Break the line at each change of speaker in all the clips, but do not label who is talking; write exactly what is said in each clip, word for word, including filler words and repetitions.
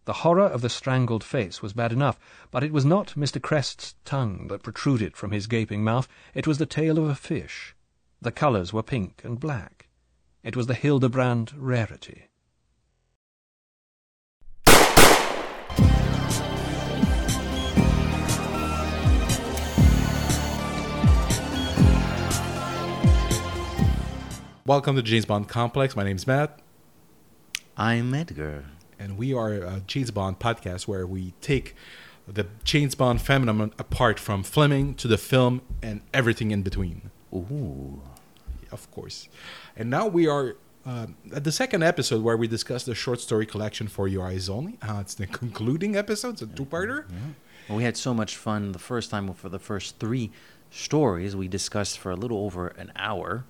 The horror of the strangled face was bad enough, but it was not Mister Crest's tongue that protruded from his gaping mouth. It was the tail of a fish. The colours were pink and black. It was the Hildebrand rarity.
Welcome to James Bond Complex. My name's Matt.
I'm Edgar.
And we are a James Bond podcast where we take the James Bond phenomenon apart from Fleming to the film and everything in between.
Ooh.
Of course. And now we are uh, at the second episode where we discuss the short story collection For Your Eyes Only. Uh, it's the concluding episode. It's a two-parter.
Yeah. Well, we had so much fun the first time for the first three stories we discussed for a little over an hour.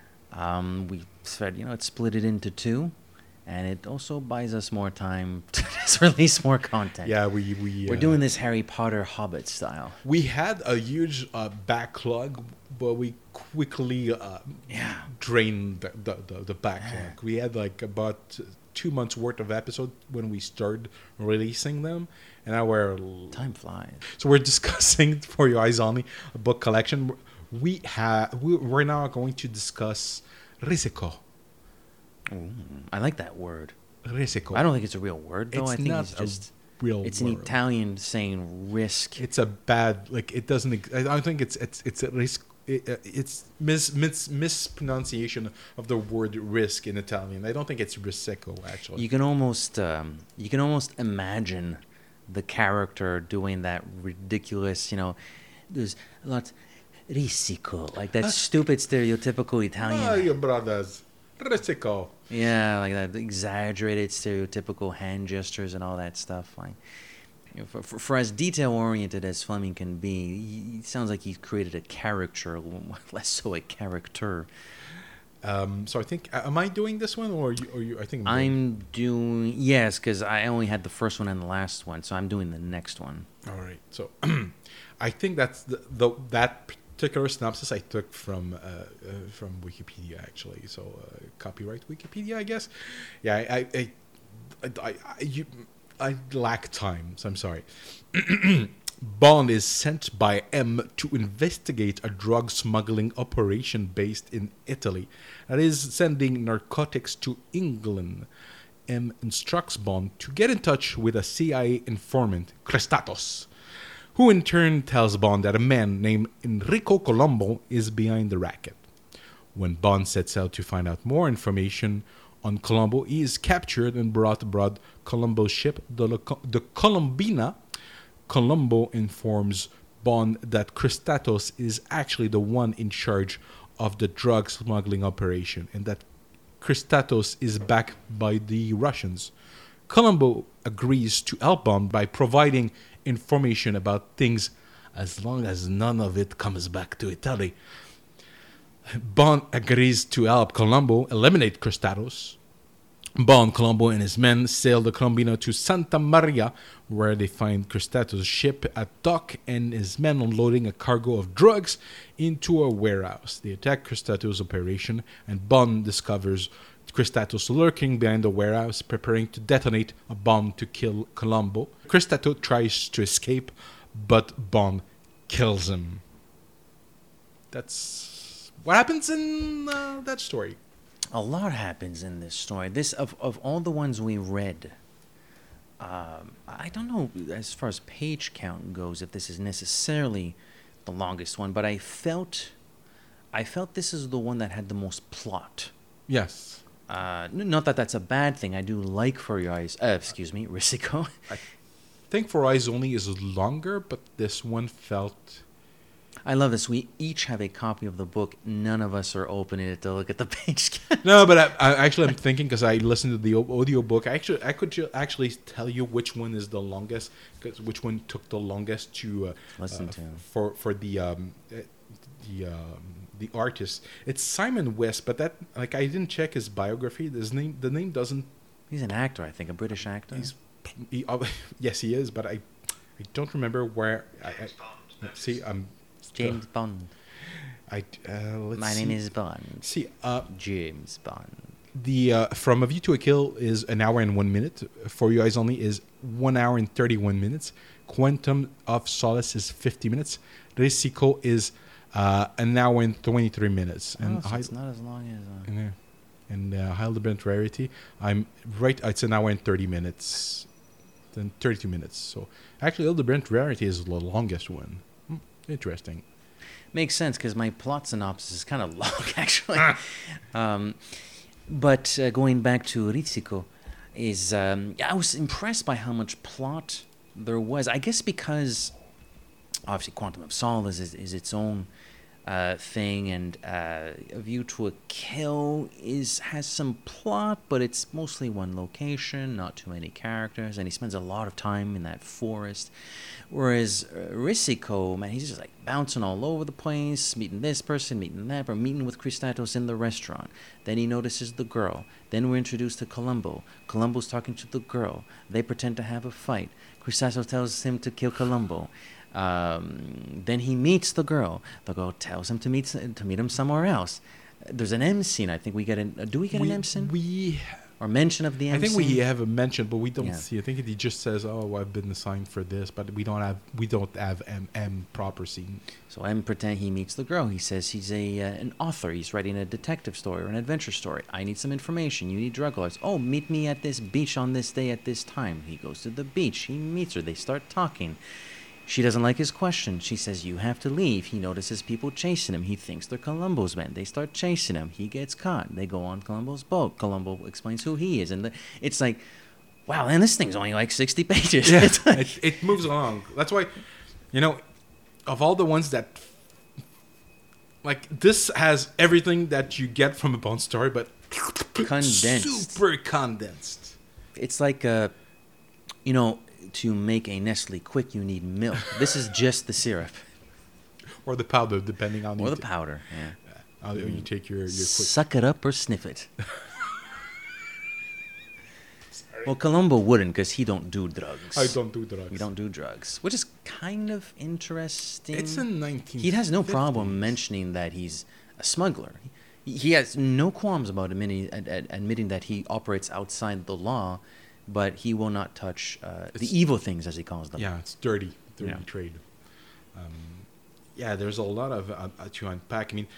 Um, we said, you know, it split it into two. And it also buys us more time to just release more content.
Yeah, we... we
We're
uh,
doing this Harry Potter Hobbit style.
We had a huge uh, backlog, but we quickly uh,
yeah.
drained the, the, the, the backlog. We had like about two months worth of episodes when we started releasing them. And now we're...
Time flies.
So we're discussing, For Your Eyes Only, a book collection. We have, we're now going to discuss Risico.
Ooh, I like that word.
Risico.
I don't think it's a real word, though.
It's
I think
not
it's just
a real
It's
word.
an Italian saying risk.
It's a bad, like, it doesn't, I don't think it's, it's, it's a risk, it, it's mis, mis, mispronunciation of the word risk in Italian. I don't think it's Risico, actually.
You can almost, um, you can almost imagine the character doing that ridiculous, you know, there's a lot, risico, like that uh, stupid stereotypical Italian.
Mario Brothers. Risico.
Yeah, like that exaggerated stereotypical hand gestures and all that stuff. Like, you know, for, for, for as detail oriented as Fleming can be, he, it sounds like he's created a character, less so a character.
Um, so I think, am I doing this one or you? Or you I think
I'm,
I'm
doing, doing yes, because I only had the first one and the last one, so I'm doing the next one.
All right. So I think that's the, the that. particular synopsis I took from uh, uh, from Wikipedia, actually. So uh, copyright Wikipedia, I guess. Yeah, I I I, I, I, you, I lack time, so I'm sorry. Bond is sent by M to investigate a drug smuggling operation based in Italy that is sending narcotics to England. M instructs Bond to get in touch with a C I A informant, Crestatos, who in turn tells Bond that a man named Enrico Colombo is behind the racket. When Bond sets out to find out more information on Colombo, he is captured and brought aboard Colombo's ship, the, the Colombina. Colombo informs Bond that Crestatos is actually the one in charge of the drug smuggling operation and that Crestatos is backed by the Russians. Colombo agrees to help Bond by providing information about things as long as none of it comes back to Italy. Bond agrees to help Colombo eliminate Crestatos. Bond, Colombo, and his men sail the Colombina to Santa Maria, where they find Crestatos' ship at dock and his men unloading a cargo of drugs into a warehouse. They attack Crestatos' operation, and Bond discovers Crestatos lurking behind the warehouse, preparing to detonate a bomb to kill Colombo. Crestatos tries to escape, but Bond kills him. That's what happens in uh, that story.
A lot happens in this story. This of of all the ones we read, um, I don't know as far as page count goes if this is necessarily the longest one, but I felt, I felt this is the one that had the most plot.
Yes.
Uh, not that that's a bad thing. I do like For Your Eyes. Uh, excuse me, Risico.
I think For Eyes Only is longer, but this one felt.
I love this. We each have a copy of the book. None of us are opening it to look at the page count.
No, but I, I actually I'm thinking because I listened to the audio book. I actually I could ju- actually tell you which one is the longest, cause which one took the longest to uh,
listen
uh,
to
for for the um, the um, the artist. It's Simon West, but that like I didn't check his biography. His name the name doesn't.
He's an actor, I think, a British actor.
He's he, uh, yes, he is, but I I don't remember where. I, I, see, I'm.
James Bond.
I uh, let's
My
see.
name is Bond.
See, uh,
James Bond.
the uh, From A View to a Kill is an hour and one minute. For Your Eyes Only is one hour and thirty-one minutes. Quantum of Solace is fifty minutes. Risico is uh, an hour and twenty-three minutes.
Oh,
And
so
High-
it's not as long as. Uh,
yeah. And uh, Heidelberg Rarity, I'm right. It's an hour and thirty minutes, then thirty-two minutes. So actually, Hildebrand Rarity is the longest one. Hmm, interesting.
Makes sense because my plot synopsis is kind of long, actually. um, but uh, going back to Rizzico, is um, I was impressed by how much plot there was. I guess because obviously Quantum of Solace is, is its own uh, thing, and uh, A View to a Kill is has some plot, but it's mostly one location, not too many characters, and he spends a lot of time in that forest. Whereas uh, Risico, man, he's just like bouncing all over the place, meeting this person, meeting that, or meeting with Christatos in the restaurant. Then he notices the girl. Then we're introduced to Columbo. Columbo's talking to the girl. They pretend to have a fight. Christatos tells him to kill Columbo. Um, then he meets the girl. The girl tells him to meet to meet him somewhere else. There's an M scene. I think we get an. Uh, do we get
we,
an M scene
We,
or mention of the M
I think
scene?
we have a mention, but we don't
Yeah.
see. I think he just says, "Oh, I've been assigned for this," but we don't have. We don't have M M proper scene.
So M pretend he meets the girl. He says he's a uh, an author. He's writing a detective story or an adventure story. I need some information. You need drug lords. Oh, meet me at this beach on this day at this time. He goes to the beach. He meets her. They start talking. She doesn't like his question. She says, you have to leave. He notices people chasing him. He thinks they're Columbo's men. They start chasing him. He gets caught. They go on Columbo's boat. Columbo explains who he is. And the, it's like, wow, man, this thing's only like sixty pages.
Yeah,
It's like-
it, it moves along. That's why, you know, of all the ones that, like, this has everything that you get from a Bond story, but
Condensed.
super condensed.
It's like, uh, you know, to make a Nestle Quick, you need milk. This is just the syrup.
Or the powder, depending on
Or
you
the
ta-
powder, yeah.
how you take your, your quick.
Suck it up or sniff it. Well, Columbo wouldn't because he don't do drugs.
I don't do drugs.
We don't do drugs, which is kind of interesting.
It's in nineteen.
He has no problem mentioning that he's a smuggler. He, he has no qualms about admitting, ad, ad, admitting that he operates outside the law, but he will not touch uh, the
It's-
evil things, as he calls them.
Yeah, it's dirty, dirty
Yeah.
trade. Um, yeah, there's a lot of uh, uh, to unpack. I mean,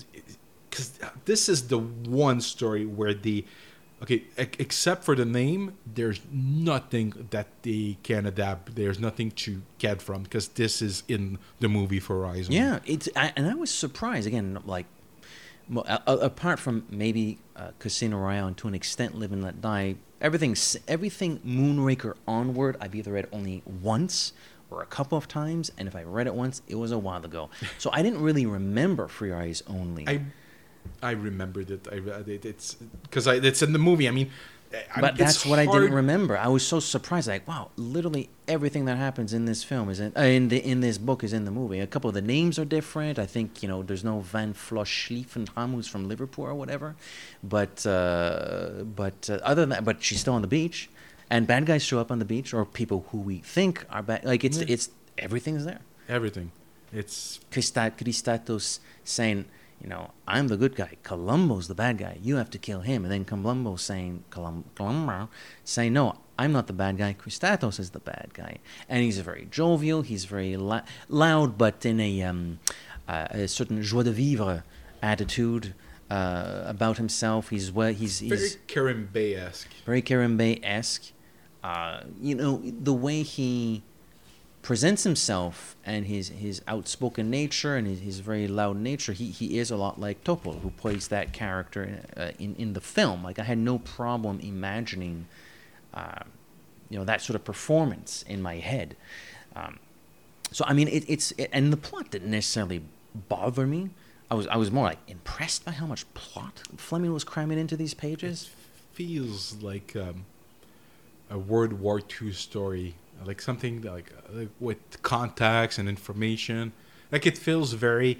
because this is the one story where the okay, e- except for the name, there's nothing that they can adapt. There's nothing to get from because this is in the movie for Horizon.
Yeah, it's I, and I was surprised again. Like, mo- a- a- apart from maybe uh, Casino Royale and to an extent Live and Let Die, everything s- everything Moonraker onward, I've either read only once or a couple of times, and if I read it once, it was a while ago. So I didn't really remember For Your Eyes Only.
I I remembered it. I read it. It's because I it's in the movie. I mean, I,
But
it's
that's what I
hard-
didn't remember. I was so surprised. Like, wow, literally everything that happens in this film is in uh, in the in this book is in the movie. A couple of the names are different. I think you know there's no Van Floschliefenham who's from Liverpool or whatever. But uh, but uh, other than that, but she's still on the beach, and bad guys show up on the beach, or people who we think are bad. Like it's
Yeah.
it's everything's there.
Everything. It's
Christa- Christatos saying, you know, I'm the good guy. Columbo's the bad guy. You have to kill him. And then Columbo saying, Colum- Columbo saying, no, I'm not the bad guy. Christatos is the bad guy. And he's very jovial. He's very la- loud, but in a, um, uh, a certain joie de vivre attitude uh, about himself. He's well, he's,
very
he's
Karen Bay-esque.
very Karimbe-esque. Uh, you know, the way he presents himself and his, his outspoken nature and his, his very loud nature, he, he is a lot like Topol, who plays that character uh, in, in the film. Like, I had no problem imagining, uh, you know, that sort of performance in my head. Um, so, I mean, it, it's... It, and the plot didn't necessarily bother me. I was I was more, like, impressed by how much plot Fleming was cramming into these pages.
Feels like um, a World War Two story, like something that, like, uh, like with contacts and information. Like it feels very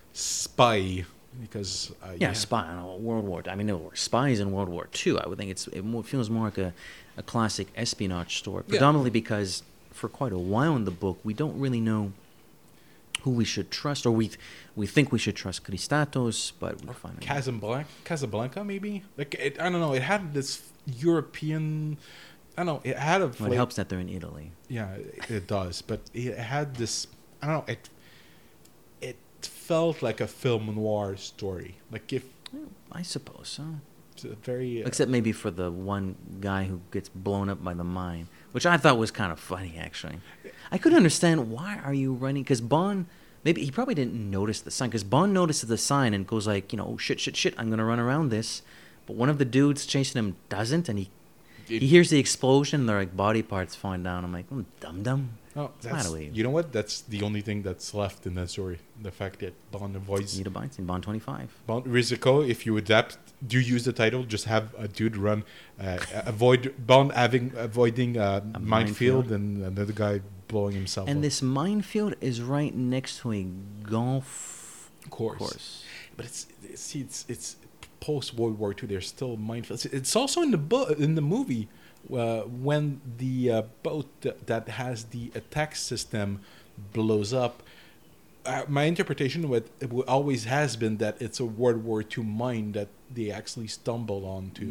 spy because uh,
Yeah, spy on World War. I mean, there were spies in World War Two. I would think it's it more, feels more like a, a classic espionage story,
Yeah.
predominantly because for quite a while in the book we don't really know who we should trust, or we th- we think we should trust Christatos, but we find
Casablanca, Casablanca, maybe. Like it, I don't know. It had this European. I don't know. It had a.
well,
flavor.
it helps that they're in Italy.
Yeah, it, it does. But it had this. I don't know. It. It felt like a film noir story. Like if
Well, I suppose so.
it's a very. Uh,
Except maybe for the one guy who gets blown up by the mine, which I thought was kind of funny, actually. I couldn't understand, why are you running? Because Bond, maybe he probably didn't notice the sign, because Bond notices the sign and goes like, you know, oh, shit, shit, shit, I'm going to run around this. But one of the dudes chasing him doesn't, and he
it-
he hears the explosion, and they're like body parts falling down. I'm like, oh, dum-dum.
Oh,
What's the
that's,
matter with you?
you know what? That's the only thing that's left in that story. The fact that Bond avoids
Need a bite in Bond twenty-five.
Bond Riziko. If you adapt, do use the title. Just have a dude run, uh, avoid Bond having avoiding uh,
A
minefield
minefield.
and another guy blowing himself
And
up.
this minefield is right next to a golf
course.
course.
But it's, it's see it's it's post World War Two. There's still minefields. It's also in the book in the movie uh, when the uh, boat that, that has the attack system blows up. Uh, my interpretation with it w- always has been that it's a World War Two mine that they actually stumble onto.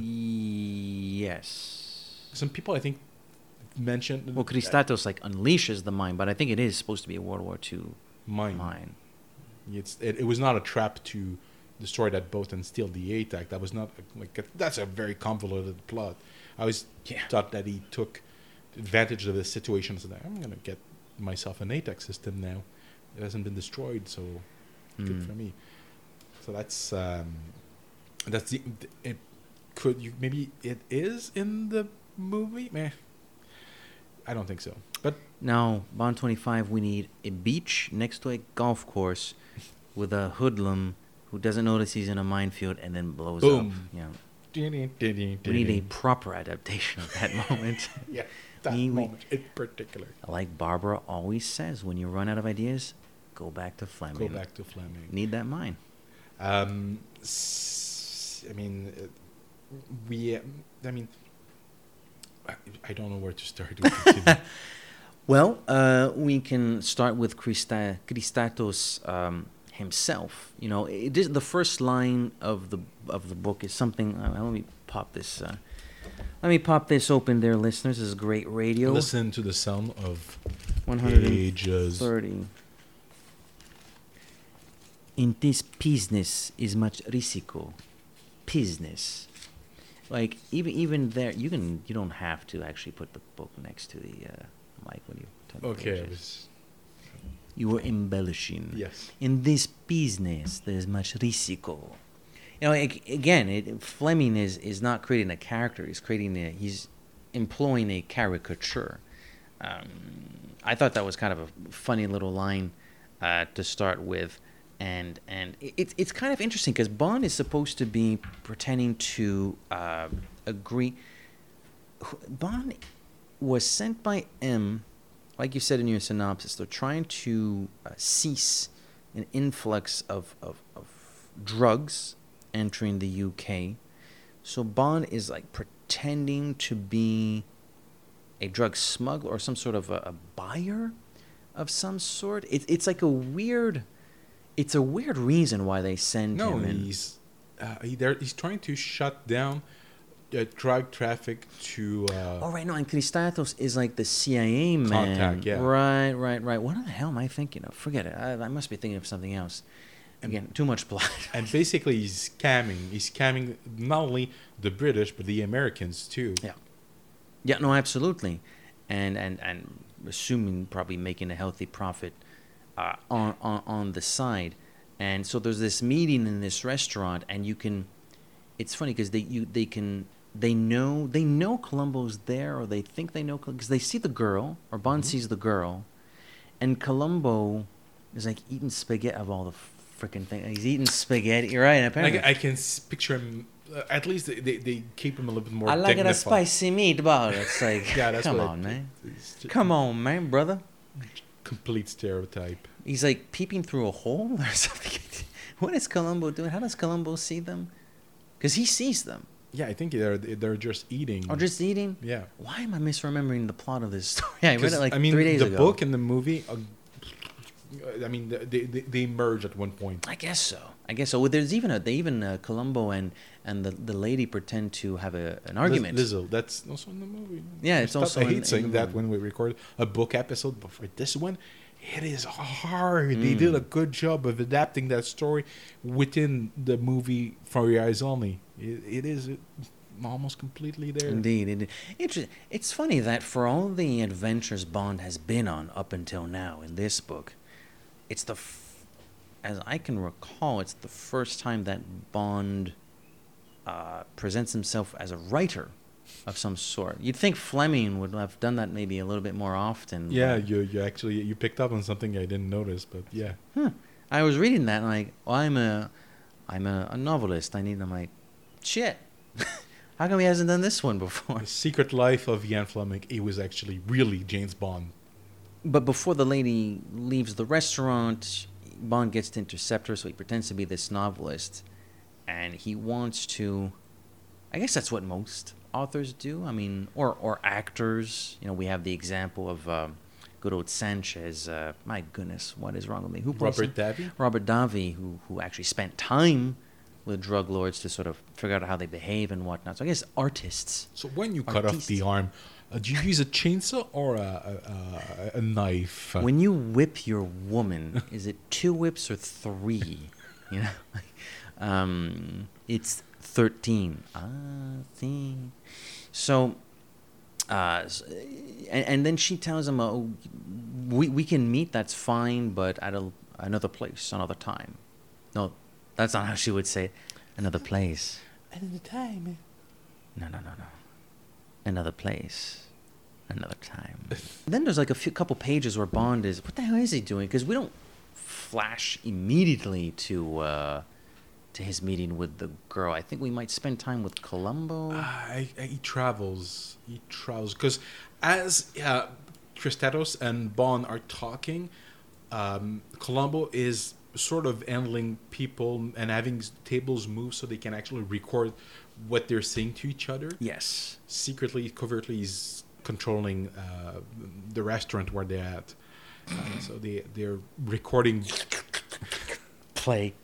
Yes.
Some people I think mentioned
Well, Christatos like unleashes the mine, but I think it is supposed to be a World War Two
mine.
mine.
It's it, it was not a trap to destroy that boat and steal the A TAC. That was not like a, that's a very convoluted plot. I always
Yeah.
thought that he took advantage of the situation. So that I'm gonna get myself an A TAC system now. It hasn't been destroyed, so good
Mm.
for me. So that's um, that's the it. Could you maybe it is in the movie? Meh. I don't think so. But
Now, Bond twenty-five, we need a beach next to a golf course with a hoodlum who doesn't notice he's in a minefield and then blows
Boom.
up. Yeah.
we
We need a proper adaptation of that moment.
yeah that
we- we-
moment in particular.
Like Barbara always says, when you run out of ideas, go back to Fleming.
Go back to Fleming.
Need that mine.
Um, s- I mean, uh, we. uh, I mean, I, I don't know where to start. We continue.
Well, uh, we can start with Christa, Christatos um, himself. You know, it is the first line of the of the book is something. Uh, let me pop this. Uh, let me pop this open, there, listeners. This is great radio.
Listen to the sound of
one hundred
pages.
thirty. In this business is much risiko. Business. Like even even there, you can you don't have to actually put the book next to the uh, mic when you turn the
Okay. I
pages.
was,
You were embellishing.
yes.
In this business, there's much risiko. You know, ag- again, it, Fleming is, is not creating a character. He's creating a, he's employing a caricature. Um, I thought that was kind of a funny little line uh, to start with, and and it, it's it's kind of interesting because Bond is supposed to be pretending to uh, agree. Bond was sent by M. Like you said in your synopsis, they're trying to uh, cease an influx of, of, of drugs entering the U K. So Bond is like pretending to be a drug smuggler or some sort of a, a buyer of some sort. It, it's like a weird, it's a weird reason why they send
No,
him in.
he's uh, he there. He's trying to shut down uh, drug traffic to. Uh,
Oh, right, no, and Christatos is like the C I A man.
Contact, yeah.
Right, right, right. What the hell am I thinking of? Forget it. I, I must be thinking of something else. Again, too much plot.
And basically, he's scamming. He's scamming not only the British but the Americans too.
Yeah. Yeah, no, absolutely. And and and assuming probably making a healthy profit uh, on, on on the side. And so there's this meeting in this restaurant, and you can. It's funny because they you they can they know they know Columbo's there, or they think they know because they see the girl, or Bond
Mhm.
sees the girl, and Columbo is like eating spaghetti of all the freaking thing. He's eating spaghetti, You're right? Apparently,
Like I can s- picture him. Uh, at least they, they, they keep him a little bit more.
I like it a
dignified.
spicy meatball. It's like,
Yeah, that's
come
what
on,
it-
man.
It's just
Come on, man, brother.
complete stereotype.
He's like peeping through a hole or something. What is Columbo doing? How does Columbo see them? Because he sees them.
Yeah, I think they're they're just eating.
Or just eating.
yeah.
Why am I misremembering the plot of this story? I read
'Cause,
it like
I mean,
three days
the
ago.
book and the movie, uh, I mean, they, they they merge at one point.
I guess so. I guess so. Well, there's even a they even uh, Columbo and and the, the lady pretend to have a an argument.
Liz, Lizzo, that's also in the movie.
Yeah, it's
Stop-
also
I
in-
hate
in
saying
the
that
movie.
when we record a book episode, but for this one, it is hard.
Mm.
They did a good job of adapting that story within the movie For Your Eyes Only. It, it is almost completely there.
Indeed, indeed. It's, it's funny that for all the adventures Bond has been on up until now in this book, it's the, f- as I can recall, it's the first time that Bond uh, presents himself as a writer of some sort. You'd think Fleming would have done that maybe a little bit more often.
Yeah,
but-
you you actually you picked up on something I didn't notice, but yeah.
Huh. I was reading that and like, oh, I'm a, I'm a, a novelist. I need. I'm like, shit. How come he hasn't done this one before?
The Secret Life of Ian Fleming. He was actually really James Bond.
But before the lady leaves the restaurant, Bond gets to intercept her, so he pretends to be this novelist, and he wants to. I guess that's what most authors do. I mean, or or actors. You know, we have the example of um, good old Sanchez. Uh, my goodness, what is wrong with me? Who plays
Robert
him?
Davi.
Robert Davi, who who actually spent time with drug lords to sort of figure out how they behave and whatnot. So I guess artists.
So when you cut off the
Artiste.
arm, uh, do you use a chainsaw or a a, a, a knife?
When you whip your woman, is it two whips or three? You know, um, it's thirteen. Ah, see. So, uh, s- and, and then she tells him, "Oh, we we can meet. That's fine, but at a, another place, another time." No, that's not how she would say it. Another place.
Another time.
No, no, no, no. Another place. Another time. Then there's like a few couple pages where Bond is. What the hell is he doing? Because we don't flash immediately to uh, to his meeting with the girl. I think we might spend time with Columbo.
Ah, I, I, he travels. He travels because as uh, Kristatos and Bond are talking, um, Columbo is sort of handling people and having s- tables move so they can actually record what they're saying to each other.
Yes.
Secretly, covertly, he's controlling uh, the restaurant where they're at. Uh, so they they're recording.
Play.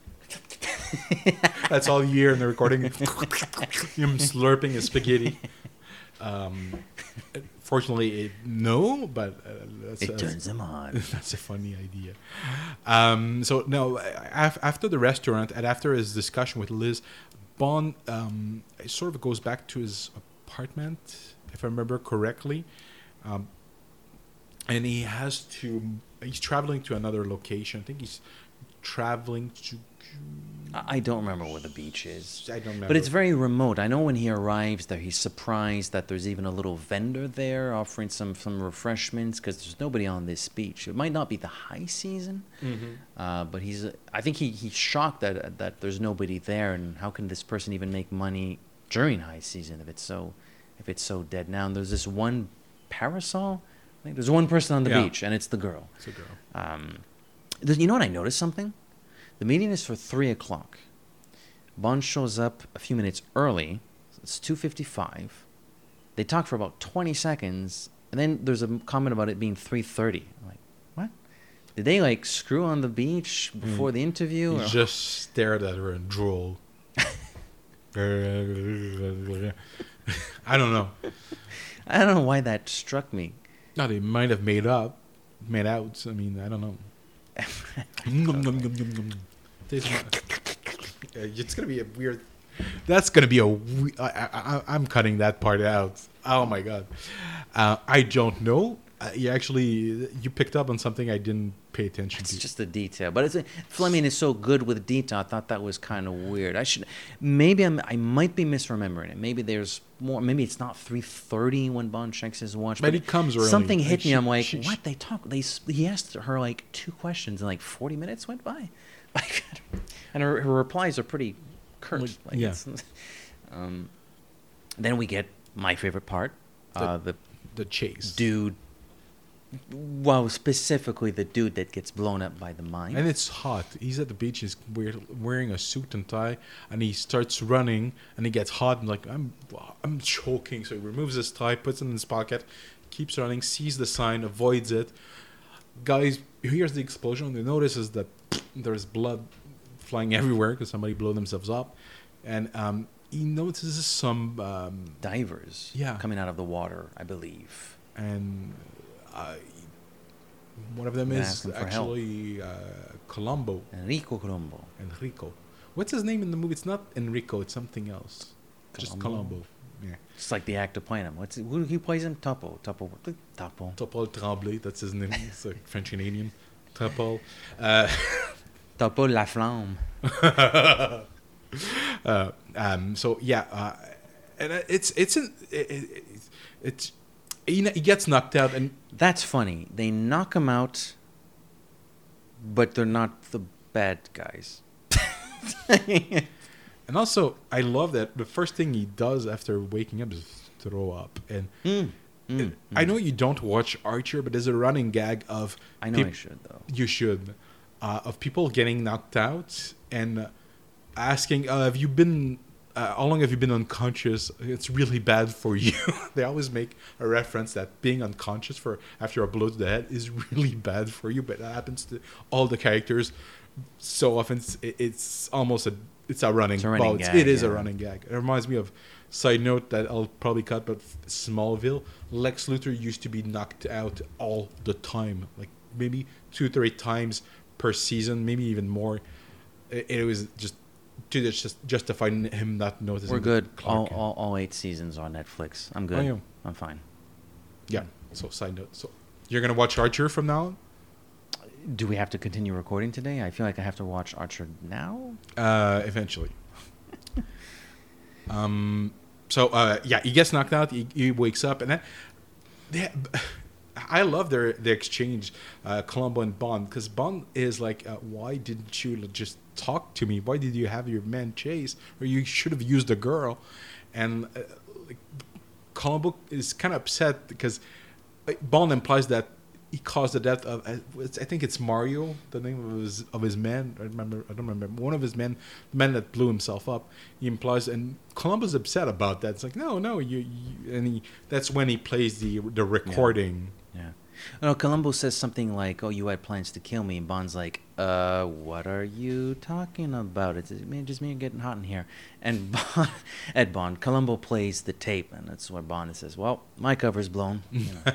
That's all you hear in the recording. Him slurping his spaghetti. Um, fortunately, it, no, but uh, that's,
It
that's,
turns him on.
that's a funny idea. Um, so no, af- after the restaurant and after his discussion with Liz, Bond um, sort of goes back to his apartment, if I remember correctly, um, and he has to. He's traveling to another location. I think he's traveling to.
I I don't remember where the beach is.
I don't remember.
But it's very remote. I know when he arrives there, he's surprised that there's even a little vendor there offering some, some refreshments because there's nobody on this beach. It might not be the high season,
Mhm.
uh, but he's. I think he, he's shocked that that there's nobody there, and how can this person even make money during high season if it's so if it's so dead now? And there's this one parasol. I think there's one person on the
Yeah.
beach, and it's the girl.
It's a girl.
Um, there's- you know what? I noticed something. The meeting is for three o'clock. Bond shows up a few minutes early. It's two fifty-five. They talk for about twenty seconds, and then there's a comment about it being three thirty. I'm like, what? Did they like screw on the beach before the interview?
He
or-
just stared at her and drooled. I don't know.
I don't know why that struck me.
No, they might have made up, made out. I mean, I don't know. Nom, nom, nom, nom, nom. Tastes not- Uh, It's gonna be a weird. That's gonna be a. we- I, I, I- I'm cutting that part out. Oh my god. Uh, I don't know. Uh, you actually you picked up on something I didn't pay attention
It's
to.
just a detail, but it's a, Fleming is so good with detail. I thought that was kind of weird. I should, maybe I'm, I might be misremembering it. Maybe there's more. Maybe it's not three thirty when Bond checks his watch.
But it comes early.
Something
Like,
hit me.
she-
I'm like,
she-
what? They talk. They s- he asked her like two questions, and like forty minutes went by. Like, and her, her replies are pretty curt.
Like,
Like,
yeah.
it's, um, then we get my favorite part.
The-
Uh, the
the chase.
dude. Well, specifically the dude that gets blown up by the mine.
And it's hot. He's at the beach. He's wear- wearing a suit and tie, and he starts running, and he gets hot. And like I'm, I'm choking. So he removes his tie, puts it in his pocket, keeps running, sees the sign, avoids it. guys hears the explosion. They notices that there's blood flying everywhere because somebody blew themselves up, and um, he notices some um,
Divers
Yeah.
coming out of the water, I believe.
and uh, one of them
Gonna
is
ask him for help.
actually uh, Colombo.
Enrico Colombo.
Enrico. What's his name in the movie? It's not Enrico. It's something else. Just
Colombo?
Colombo. Yeah.
It's like the actor playing him. What's it, who he plays him? Topo. Topo. Topo.
Topol Tremblay. That's his name. It's a French Canadian. Topol. Uh,
Topo La Flamme.
uh, um, so yeah, uh, and uh, it's it's an, it, it, it's he, he gets knocked out, and
That's funny. They knock him out, but they're not the bad guys.
and also I love that the first thing he does after waking up is throw up. And
Mm, mm,
and I
mm.
know you don't watch Archer, but there's a running gag of
I know
peop-
I should, though.
you should uh, of people getting knocked out and uh, asking, uh, "Have you been? Uh, how long have you been unconscious? It's really bad for you." They always make a reference that being unconscious for after a blow to the head is really bad for you, but that happens to all the characters so often. It's, it's almost a it's a running.
It's a running
well, it's-
gag,
it is a
yeah.
running gag. It reminds me of. Side note that I'll probably cut, but Smallville, Lex Luthor used to be knocked out all the time, like maybe two, three times per season, maybe even more. It, it was just to just justify him not noticing.
We're good.
Clark
All,
Kent.
all, all eight seasons on Netflix. I'm good.
Oh, yeah.
I'm fine.
Yeah. So side note. So you're gonna watch Archer from now on?
Do we have to continue recording today? I feel like I have to watch Archer now.
Uh, eventually. um. So uh, yeah, he gets knocked out. He, he wakes up, and then they, I love their their exchange, uh, Columbo and Bond, because Bond is like, uh, "Why didn't you just talk to me? Why did you have your man chase? Or you should have used a girl." And uh, like, Columbo is kind of upset because uh, Bond implies that he caused the death of, uh, it's- I think it's Mario, the name of his of his man. I remember, I don't remember one of his men, the man that blew himself up. He implies, and Columbo's upset about that. It's like, no, no, you, you and he. That's when he plays the the recording.
Yeah. No, Columbo says something like, "Oh, you had plans to kill me," and Bond's like, "Uh, what are you talking about? It's me, just me getting hot in here." And Bond, at Bond, Columbo plays the tape, and that's where Bond says, "Well, my cover's blown." You know.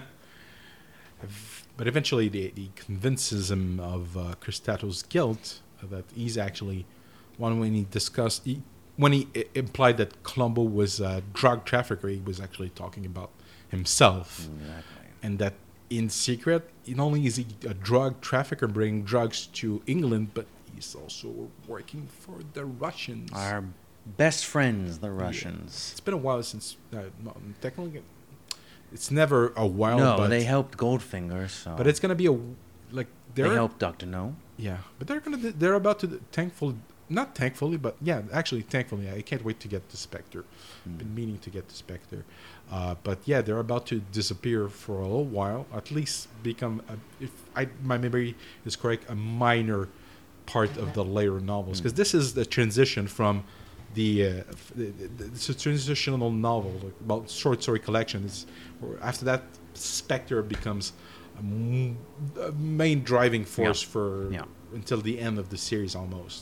But eventually, they, he convinces him of uh, Cristato's guilt, uh, that he's actually one when he discussed he, when he I- implied that Columbo was a drug trafficker. He was actually talking about himself,
Exactly.
and that in secret, not only is he a drug trafficker bringing drugs to England, but he's also working for the Russians.
Our best friends, the Russians.
It's been a while since uh, no, technically, it's never a while.
No,
but,
they helped Goldfinger, so.
But it's gonna be a like
they
they're
helped Doctor No.
yeah, but they're gonna they're about to thankful not thankfully, but yeah, actually thankfully, I can't wait to get to Spectre.
Mm.
Been meaning to get to Spectre, uh, but yeah, they're about to disappear for a little while. At least become, a, if I my memory is correct, a minor part of the later novels, because
Mm.
this is the transition from the, uh, f- the, the it's a transitional novel, like, about short story collection. It's, or after that, Spectre becomes a, m- a main driving force
Yeah.
for
Yeah.
until the end of the series almost.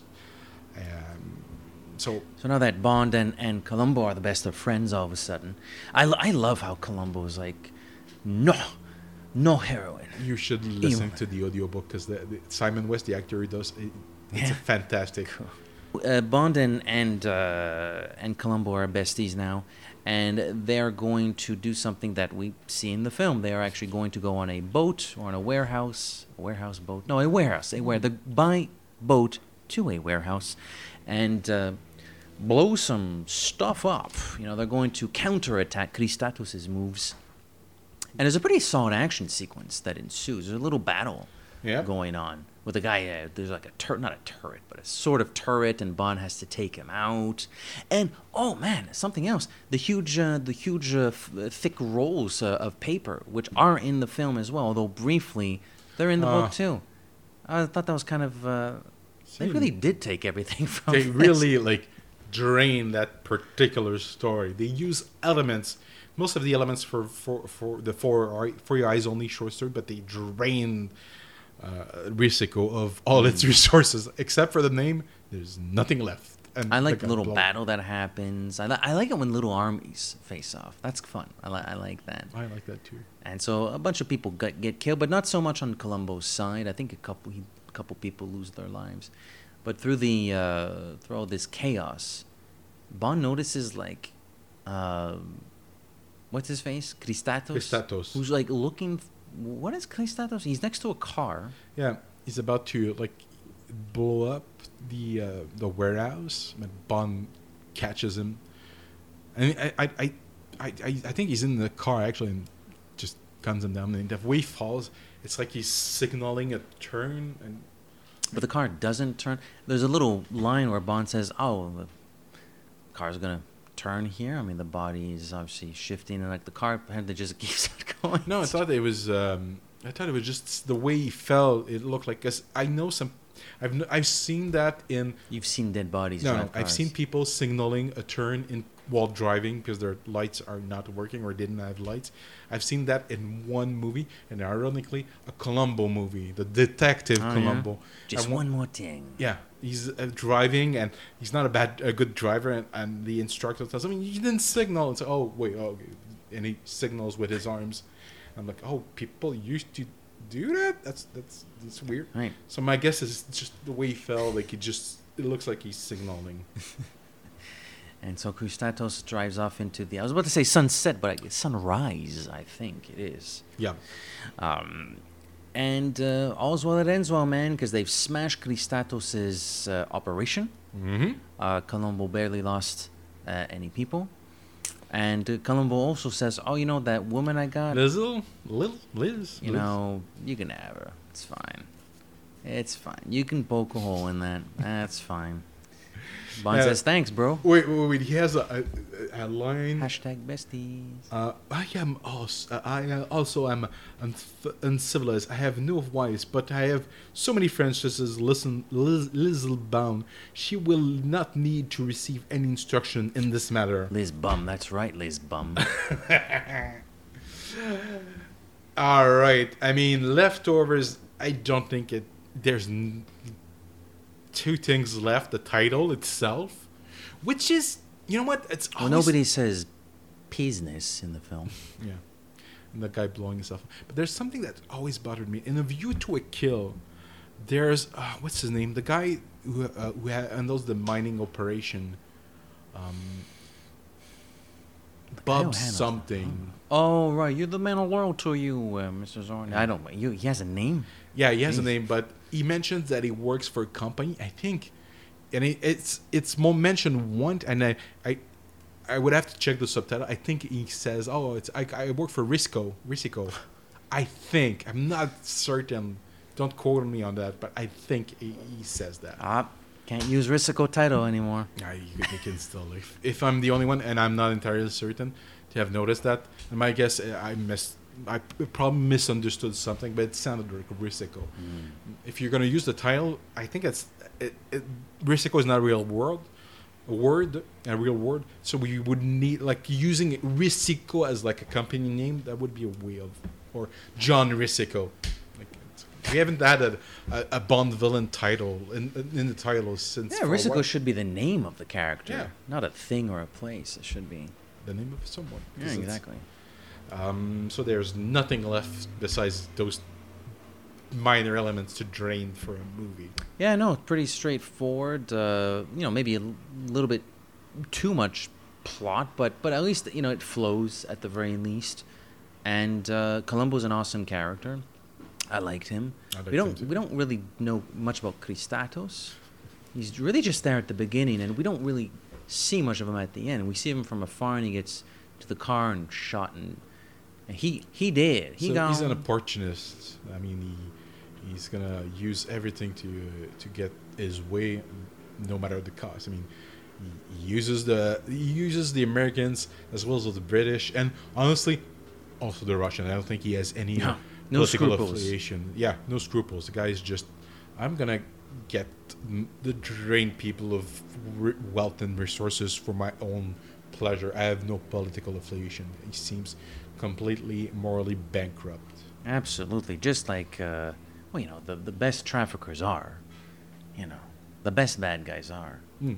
Um, so
So now that Bond and, and Columbo are the best of friends all of a sudden, I, lo- I love how Columbo is like, no, no heroin.
you should listen to the audiobook because the, the Simon West, the actor who does it, it's
Yeah.
fantastic.
Uh, Bond and and, uh, and Columbo are besties now, and they're going to do something that we see in the film. They are actually going to go on a boat or on a warehouse, a warehouse boat. No, a warehouse. A where the by boat to a warehouse, and uh, blow some stuff up. You know, they're going to counterattack Christatos' moves. And there's a pretty solid action sequence that ensues. There's a little battle
Yeah.
going on with a guy. Uh, there's like a turret, not a turret, but a sort of turret, and Bond has to take him out. And oh man, something else: the huge, uh, the huge, uh, f- uh, thick rolls uh, of paper, which are in the film as well, although briefly they're in the
Uh.
book too. I thought that was kind of. Uh, they
See,
really did take everything from.
they
this.
really like drain that particular story. They use elements, most of the elements for for, for the for for your eyes only short story, but they drain uh, Risiko of all its resources, except for the name. There's nothing left. And
I like the
guy
little
blown-
battle that happens. I, li- I like it when little armies face off. That's fun. I, li- I like that.
I like that too.
And so a bunch of people get, get killed, but not so much on Columbo's side. I think a couple he, a couple people lose their lives. But through the uh, through all this chaos, Bond notices like, uh, what's his face? Christatos.
Christatos.
Who's like looking. F- what is Christatos? He's next to a car.
Yeah, he's about to like blow up the uh, the warehouse. And Bond catches him. I mean, I I, I I I think he's in the car actually, and just guns him down. And the way he falls, it's like he's signaling a turn. And
But the car doesn't turn. There's a little line where Bond says, "Oh, the car's gonna turn here." I mean, the body is obviously shifting, and like the car apparently just keeps going.
no, I thought it was. Um, I thought it was just the way he fell. It looked like. Cause I know some. I've kn- I've seen that in.
You've seen dead bodies.
No, no,
drive
I've
cars.
seen people signaling a turn in while driving because their lights are not working or didn't have lights. I've seen that in one movie, and ironically, a Columbo movie, the detective
Oh, yeah?
Columbo.
Just
And
one more thing.
Yeah, he's uh, driving, and he's not a bad, a good driver, and, and the instructor tells him, "You didn't signal." And so, oh wait, oh, okay. And he signals with his arms. I'm like, oh, people used to do that. That's that's that's weird.
Right.
So my guess is just the way he fell. Like he just, it looks like he's signaling.
And so Christatos drives off into the. I was about to say sunset, but I, sunrise. I think it is.
Yeah.
Um, and uh, all's well that ends well, man, because they've smashed Christatos' uh, operation.
Mm-hmm.
Uh, Columbo barely lost uh, any people. And uh, Columbo also says, "Oh, you know that woman I got?
Lizzle, Lil, Liz.
You
Liz.
know, you can have her. It's fine. It's fine. You can poke a hole in that. That's fine." Bond
Yeah.
says, "Thanks, bro."
Wait, wait, wait. He has a, a, a line.
Hashtag besties.
Uh, I am also. I uh, also am unf- uncivilized. I have no wives, but I have so many friends. Such as listen, Liz, Lizzlebound. She will not need to receive any instruction in this matter.
Liz Bum. That's right, Liz Bum.
All right. I mean, leftovers. I don't think it. There's n- two things left: the title itself, which is, you know what? It's
Well,
always,
nobody says business in the film.
Yeah, and the guy blowing himself. But there's something that always bothered me. In A View to a Kill, there's uh, what's his name? The guy who uh, who ha- handles the mining operation. Um,
guy who
Bob
handles-
something.
Oh, right. You're the man of world to you, uh, Mister Zorn. I don't. You. He has a name.
Yeah, he has a
Jeez.
name, but he mentions that he works for a company. I think, and it, it's it's more mentioned once, and I, I I would have to check the subtitle. I think he says, "Oh, it's I, I work for Risco, Risco." I think I'm not certain. Don't quote me on that, but I think he, he says that.
Ah, can't use Risiko title anymore.
I you can- you can still, if, if I'm the only one, and I'm not entirely certain to have noticed that. And my guess, uh, I missed. I p- probably misunderstood something, but it sounded like Risiko. If you're gonna use the title, I think it's it, it, Risiko is not a real word, a word, a real word. So we would need like using Risiko as like a company name. That would be a way of, or John Risiko. Like it's, we haven't had a, a, a Bond villain title in in the title since.
Yeah,
for a
Risiko
while.
should be the name of the character,
Yeah.
not a thing or a place. It should be.
The name of someone.
Yeah,
'Cause it's-
exactly.
Um, so there's nothing left besides those minor elements to drain for a movie.
Yeah, no, it's pretty straightforward. Uh, you know, maybe a l- little bit too much plot, but but at least you know it flows at the very least. And uh, Columbo's an awesome character. I liked him.
I liked
we don't
him too.
we don't really know much about Christatos. He's really just there at the beginning, and we don't really see much of him at the end. We see him from afar, and he gets to the car and shot, and, and he he did. He
so
got
he's an opportunist. I mean, he he's gonna use everything to to get his way, no matter the cost. I mean, he, he uses the he uses the Americans as well as the British, and honestly, also the Russian. I don't think he has any
No,
uh,
no
political
scruples.
affiliation. Yeah, no scruples. The guy is just, I'm gonna get m- the drain people of re- wealth and resources for my own pleasure. I have no political affiliation. He seems completely morally bankrupt.
Absolutely, just like uh, well, you know, the, the best traffickers are, you know, the best bad guys are.
Mm.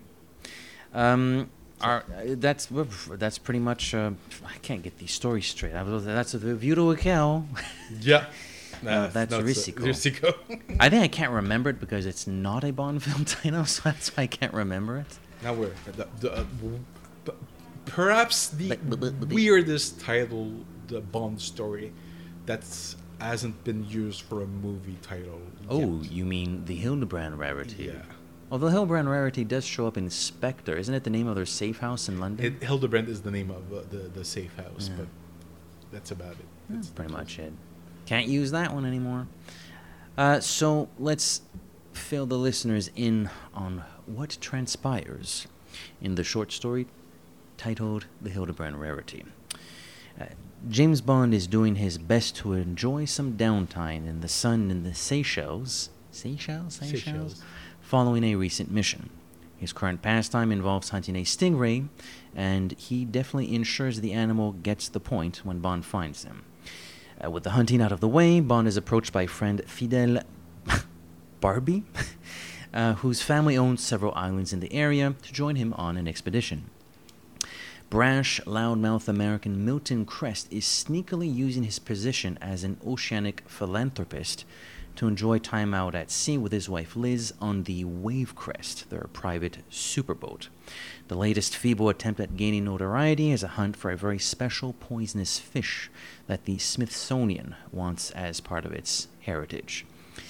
Um, are uh, that's that's pretty much. Uh, I can't get these stories straight. I was, that's a view to a kill.
Yeah.
Uh, that's
no, it's, uh,
Risiko.
Risiko.
I think I can't remember it because it's not a Bond film title, so that's why I can't remember it.
Now we're the, the, uh, p- perhaps the
But- but- but- but-
weirdest title, the Bond story, that's hasn't been used for a movie title.
Oh,
yet.
you mean the Hildebrand rarity?
Yeah.
Although Hildebrand rarity does show up in Spectre, isn't it the name of their safe house in London?
It, Hildebrand is the name of uh, the the safe house,
Yeah.
but that's about it.
That's
It's
pretty much it. Can't use that one anymore. Uh, so let's fill the listeners in on what transpires in the short story titled The Hildebrand Rarity. Uh, James Bond is doing his best to enjoy some downtime in the sun in the Seychelles, Seychelles, Seychelles,
Seychelles.
following a recent mission. His current pastime involves hunting a stingray, and he definitely ensures the animal gets the point when Bond finds him. Uh, with the hunting out of the way, Bond is approached by friend Fidel Barbie, uh, whose family owns several islands in the area, to join him on an expedition. Brash, loudmouth American Milton Crest is sneakily using his position as an oceanic philanthropist to enjoy time out at sea with his wife Liz on the Wave Crest, their private superboat. The latest feeble attempt at gaining notoriety is a hunt for a very special poisonous fish that the Smithsonian wants as part of its heritage.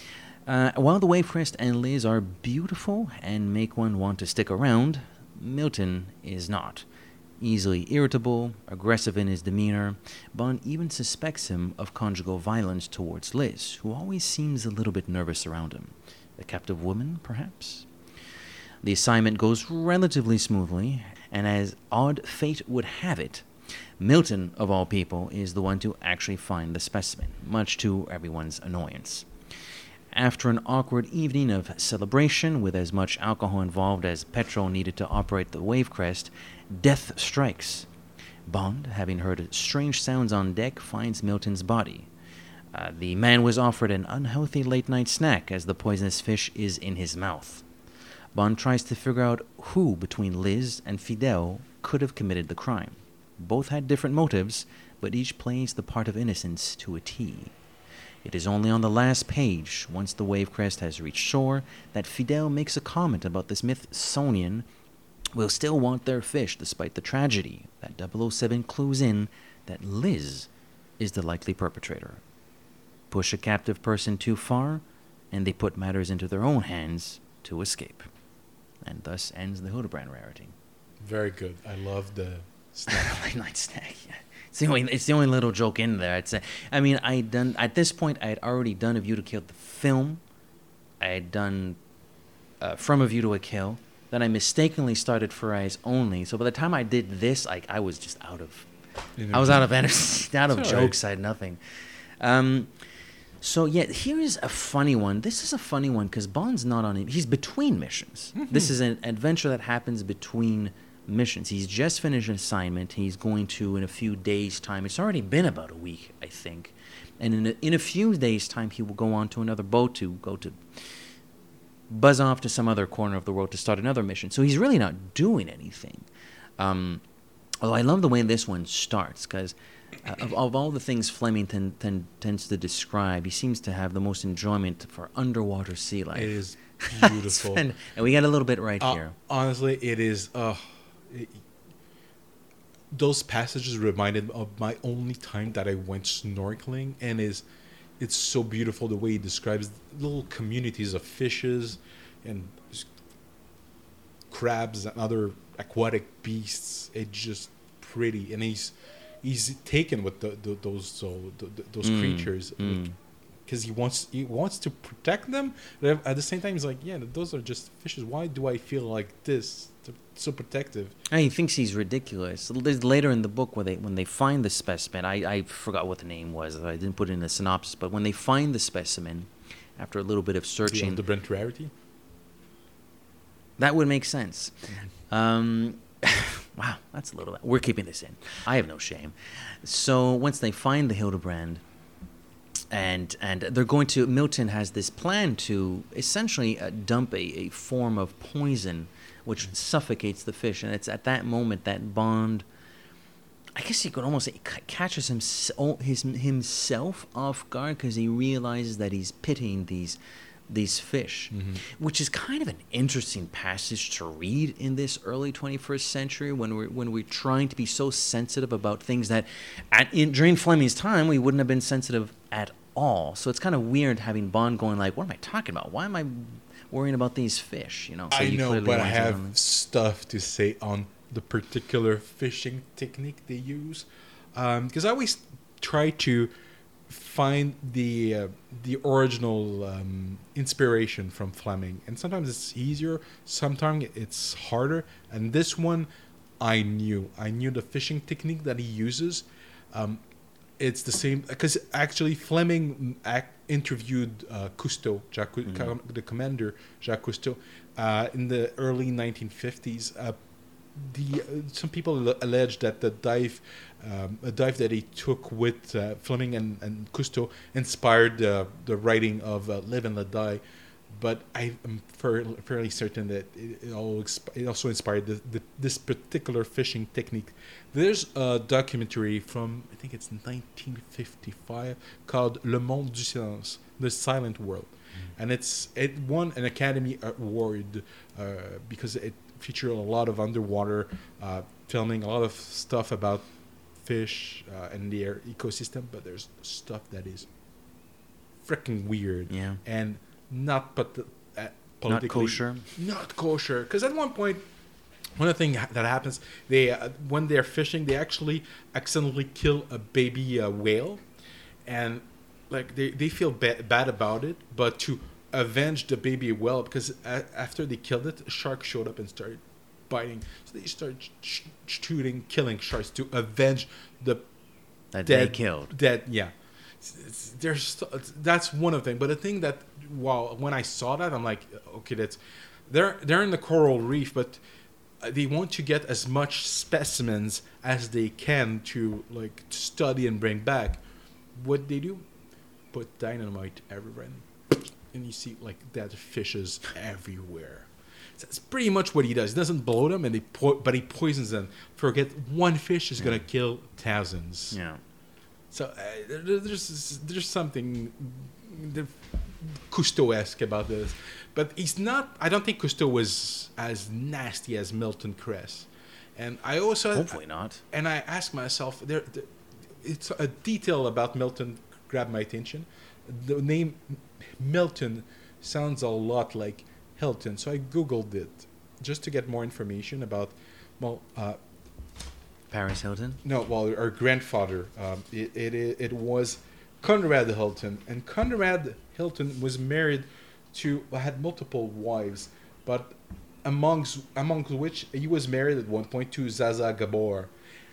Uh, while the Wave Crest and Liz are beautiful and make one want to stick around, Milton is not. Easily irritable, aggressive in his demeanor, Bond even suspects him of conjugal violence towards Liz, who always seems a little bit nervous around him. A captive woman, perhaps? The assignment goes relatively smoothly, and as odd fate would have it, Milton, of all people, is the one to actually find the specimen, much to everyone's annoyance. After an awkward evening of celebration with as much alcohol involved as petrol needed to operate the Wave Crest, death strikes. Bond, having heard strange sounds on deck, finds Milton's body. Uh, the man was offered an unhealthy late-night snack as the poisonous fish is in his mouth. Bond tries to figure out who between Liz and Fidel could have committed the crime. Both had different motives, but each plays the part of innocence to a T. It is only on the last page, once the Wave Crest has reached shore, that Fidel makes a comment about the Smithsonian will still want their fish despite the tragedy that double oh seven clues in that Liz is the likely perpetrator. Push a captive person too far, and they put matters into their own hands to escape. And thus ends the Hildebrand rarity.
Very good. I love the snack.
Late night snack. Yeah. It's the only. It's the only little joke in there. I'd say. I mean, I done at this point. I had already done A View to Kill, the film. I had done uh, From A View to a Kill. Then I mistakenly started For Eyes Only. So by the time I did this, like I was just out of. I was out of energy, out of
It's all right.
jokes. I had nothing. Um, so yeah, here's a funny one. This is a funny one because Bond's not on it. He's between missions.
Mm-hmm.
This is an adventure that happens between missions. He's just finished an assignment. He's going to in a few days' time. It's already been about a week, I think. And in a, in a few days' time, he will go on to another boat to go to buzz off to some other corner of the world to start another mission. So he's really not doing anything. Um, although I love the way this one starts because uh, of, of all the things Fleming ten, ten, tends to describe, he seems to have the most enjoyment for underwater sea life.
It is
It's
beautiful.
fun. And we got a little bit right
Uh,
here.
honestly, it is. Uh, it- those passages reminded me of my only time that I went snorkeling, and is it's so beautiful the way he describes little communities of fishes and s- crabs and other aquatic beasts. It's just pretty, and he's he's taken with the, the, those so the, the, those
Mm,
creatures.
mm.
Because he wants he wants to protect them, but at the same time he's like, yeah, those are just fishes. Why do I feel like this? They're so protective.
And he thinks he's ridiculous. There's later in the book where they when they find the specimen, I, I forgot what the name was. I didn't put it in the synopsis. But when they find the specimen, after a little bit of
The,
searching,
the Brent rarity.
that would make sense. Um, wow, that's a little. We're keeping this in. I have no shame. So once they find the Hildebrand, and and they're going to. Milton has this plan to essentially uh, dump a, a form of poison which suffocates the fish, and it's at that moment that Bond, I guess you could almost say, c- catches himself, his, himself off guard because he realizes that he's pitying these these fish,
Mm-hmm.
which is kind of an interesting passage to read in this early twenty-first century when we're when we're trying to be so sensitive about things that at in, during Fleming's time we wouldn't have been sensitive at all. So it's kind of weird having Bond going like, "What am I talking about? Why am I worrying about these fish?" You know. So
I
you
know,
clearly
but I
want to
have
know.
stuff to say on the particular fishing technique they use, because I always try to find the uh, the original um, inspiration from Fleming, and sometimes it's easier, sometimes it's harder. And this one, I knew, I knew the fishing technique that he uses. Um, it's the same because actually Fleming act, interviewed uh, Cousteau, Jacques,
Mm-hmm.
com- the commander Jacques Cousteau, uh, in the early nineteen fifties. Uh, the uh, some people al- allege that the dive, um, a dive that he took with uh, Fleming and, and Cousteau inspired uh, the writing of uh, Live and Let Die, but I am fair, fairly certain that it, it, all exp- it also inspired the, the, this particular fishing technique. There's a documentary from I think it's nineteen fifty-five called Le Monde du Silence, The Silent World, and it's it won an Academy Award uh, because it featured a lot of underwater uh, filming, a lot of stuff about fish uh, and their ecosystem. But there's stuff that is freaking weird
Yeah.
and not but the, uh,
Not
politically
kosher.
not kosher. Because at one point, one of the things that happens, they uh, when they're fishing, they actually accidentally kill a baby uh, whale, and like they, they feel ba- bad about it, but to avenge the baby whale, because a- after they killed it, a shark showed up and started biting. So they started sh- shooting, killing sharks to avenge the
That
dead
they killed.
Dead, yeah. It's, it's, there's it's, that's one of them. But the thing that, wow, when I saw that, I'm like, okay, that's they're they're in the coral reef, but they want to get as much specimens as they can to like study and bring back. What they do, put dynamite everywhere, and you see like dead fishes everywhere. So that's pretty much what he does. He doesn't blow them, and they po- but he poisons them. Forget one fish is gonna kill thousands.
Yeah.
So uh, there- there's there's something Cousteau-esque about this, but he's not. I don't think Cousteau was as nasty as Milton Kress, and I also
Hopefully not.
and I ask myself, there, there, it's a detail about Milton grabbed my attention. The name Milton sounds a lot like Hilton, so I googled it just to get more information about. Well, uh,
Paris Hilton.
no, well, our grandfather. Um, it, it it was Conrad Hilton, and Conrad Hilton was married to had multiple wives, but amongst amongst which he was married at one point to Zaza Gabor.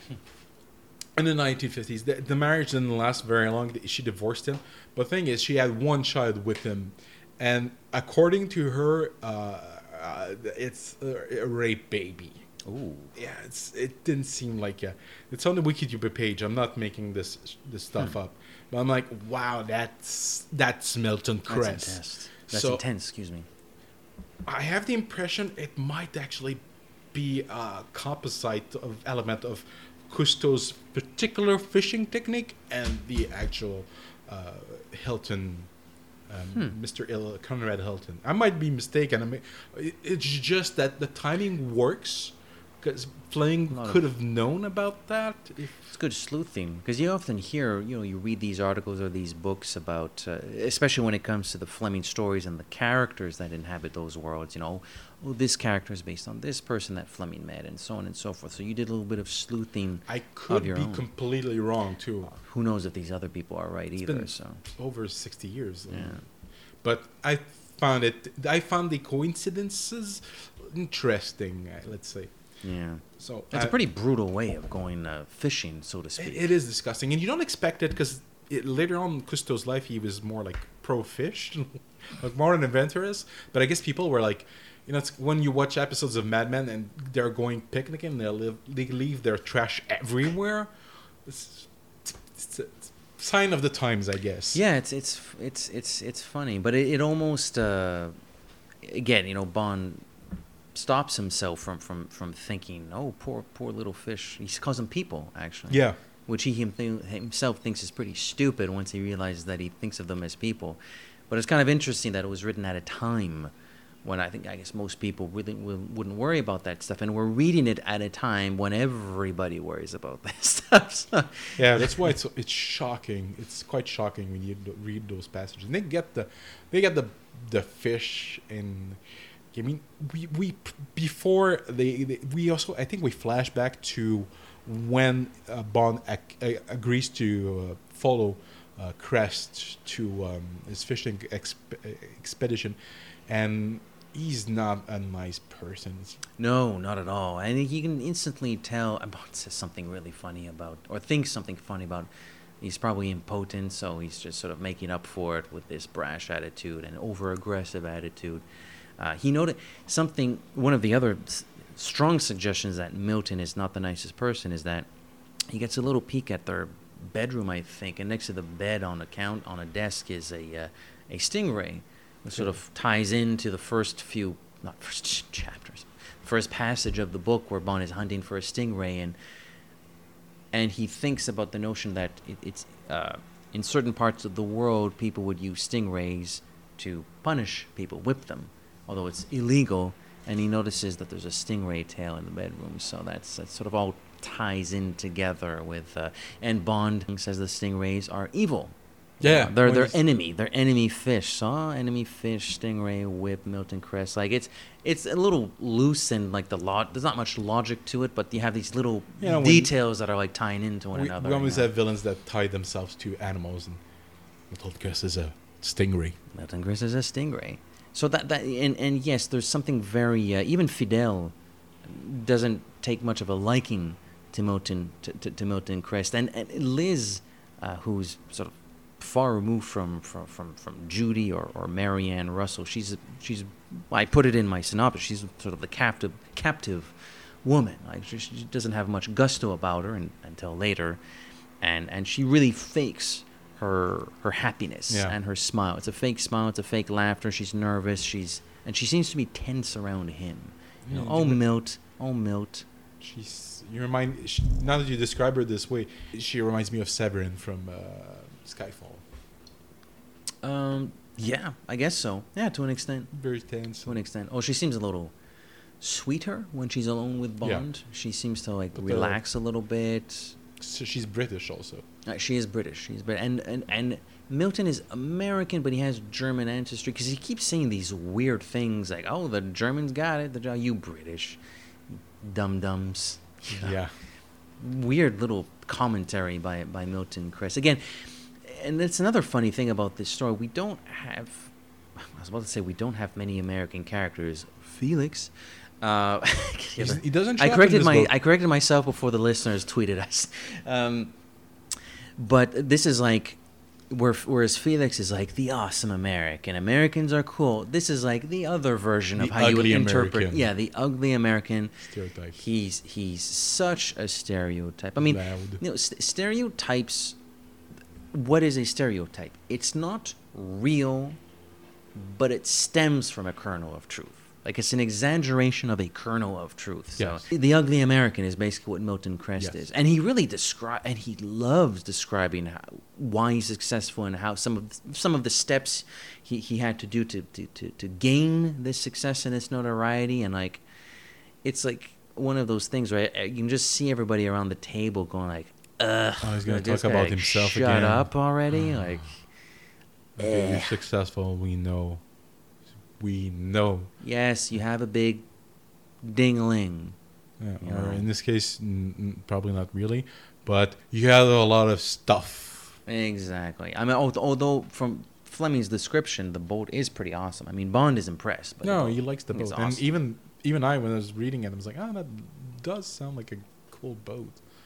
In the nineteen fifties, the, the marriage didn't last very long. She divorced him, but the thing is, she had one child with him, and according to her, uh, uh, it's a, a rape baby.
Ooh.
Yeah, it's it didn't seem like a. It's on the Wikipedia page. I'm not making this this stuff
Hmm.
up, but I'm like, wow, that's that's Milton
That's
Kress.
intense. That's
So-
intense. Excuse me.
I have the impression it might actually be a composite of element of Cousteau's particular fishing technique and the actual uh, Hilton, um,
Hmm.
Mister Il- Conrad Hilton. I might be mistaken. I mean, it, it's just that the timing works because Fleming
Lot of-
could have known about that. If,
It's good sleuthing because you often hear, you know, you read these articles or these books about, uh, especially when it comes to the Fleming stories and the characters that inhabit those worlds. You know, oh, this character is based on this person that Fleming met, and so on and so forth. So you did a little bit of sleuthing.
I could
your
be
own.
completely wrong too.
Who knows if these other people are right either?
been-
So
Over sixty years.
yeah,
But I found it. I found the coincidences interesting. uh, Let's say
yeah.
so.
It's
uh,
a pretty brutal way of going uh, fishing, so to speak.
It, it is disgusting, and you don't expect it because later on in Cousteau's life, he was more like pro fish, like more an adventurous. But I guess people were like, you know, it's when you watch episodes of Mad Men and they're going picnicking, they live, they leave their trash everywhere. It's, it's, it's sign of the times, I guess.
Yeah, it's it's it's it's it's funny, but it, it almost uh, again, you know, Bond stops himself from, from, from thinking, oh, poor poor little fish. He calls them people, actually.
Yeah.
Which he him th- himself thinks is pretty stupid once he realizes that he thinks of them as people. But it's kind of interesting that it was written at a time when I think, I guess most people really will, wouldn't worry about that stuff. And we're reading it at a time when everybody worries about this stuff. So.
Yeah, that's why it's it's shocking. It's quite shocking when you do- read those passages. And they get the they get the the fish in. I mean, we we before they, they we also I think we flash back to when uh, Bond ac- uh, agrees to uh, follow uh, Crest to um, his fishing exp- expedition, and he's not a nice person.
No, not at all. I think you can instantly tell. Bond says something really funny about, or thinks something funny about. He's probably impotent, so he's just sort of making up for it with this brash attitude and over-aggressive attitude. Uh, he noted something. One of the other s- strong suggestions that Milton is not the nicest person is that he gets a little peek at their bedroom, I think, and next to the bed on a count on a desk is a uh, a stingray, which sort of ties into the first few, not first chapters, first passage of the book where Bond is hunting for a stingray, and and he thinks about the notion that it, it's uh, in certain parts of the world people would use stingrays to punish people, whip them, although it's illegal. And he notices that there's a stingray tail in the bedroom, so that's that sort of all ties in together with. Uh, and Bond says the stingrays are evil.
Yeah,
Uh, they're
when
they're
he's-
enemy. They're enemy fish. So oh, enemy fish, stingray, whip, Milton Crest. Like it's it's a little loose and like the lot. There's not much logic to it, but you have these little
You know, when-
details that are like tying into one
We,
another.
we always
you know.
have villains that tie themselves to animals, and Milton Crest is a stingray.
Milton Crest is a stingray. So that that and, and yes, there's something very uh, even Fidel doesn't take much of a liking to Milton to, to, to Milton Crest, and, and Liz, uh, who's sort of far removed from from, from, from Judy or, or Marianne Russell. She's she's I put it in my synopsis. She's sort of the captive captive woman. Like she, she doesn't have much gusto about her and, until later, and and she really fakes her her happiness
Yeah.
and her smile. It's a fake smile. It's a fake laughter. She's nervous. She's and she seems to be tense around him. You know,
Yeah,
oh
but-
Milt, oh Milt.
She's you remind she, now that you describe her this way, she reminds me of Severin from uh, Skyfall.
Um, yeah, I guess so. Yeah, to an extent.
Very tense.
To an extent. Oh, she seems a little sweeter when she's alone with
Yeah.
Bond. She seems to like
But, uh,
relax a little bit.
So she's British also.
Uh, she is British. She's Brit- and and and Milton is American, but he has German ancestry because he keeps saying these weird things like, "Oh, the Germans got it. The you British, dum dums."
Yeah.
Weird little commentary by by Milton Crest again, and that's another funny thing about this story. We don't have. I was about to say we don't have many American characters. Felix. Uh,
He's- he doesn't show
I
up in
corrected
this
my
book.
I corrected myself before the listeners tweeted us. Um, but this is like, where, whereas Felix is like the awesome American. Americans are cool. This is like the other version of
The
how you would
ugly
interpret.
American.
Yeah, the ugly American.
Stereotype.
He's he's such a stereotype. I mean,
Loud.
you know, st- stereotypes. What is a stereotype? It's not real, but it stems from a kernel of truth. Like it's an exaggeration of a kernel of truth. So
Yes.
the ugly American is basically what Milton Crest
Yes.
is, and he really describe and he loves describing how, why he's successful and how some of some of the steps he, he had to do to, to, to, to gain this success and this notoriety. And like, it's like one of those things where you can just see everybody around the table going like, "Ugh,
Oh, he's gonna
like, this
talk about
guy,
himself
Shut
again."
up already!" Like,
Okay,
Eh.
you're successful. We know. We know.
yes, you have a big ding-a-ling.
Yeah,
You
or
know.
in this case, n- n- probably not really, but you had a lot of stuff.
Exactly. I mean, al- although from Fleming's description, the boat is pretty awesome. I mean, Bond is impressed. But the
No,
boat
he likes the
is
boat, and
awesome.
even even I, when I was reading it, I was like, "Ah, that does sound like a cool boat."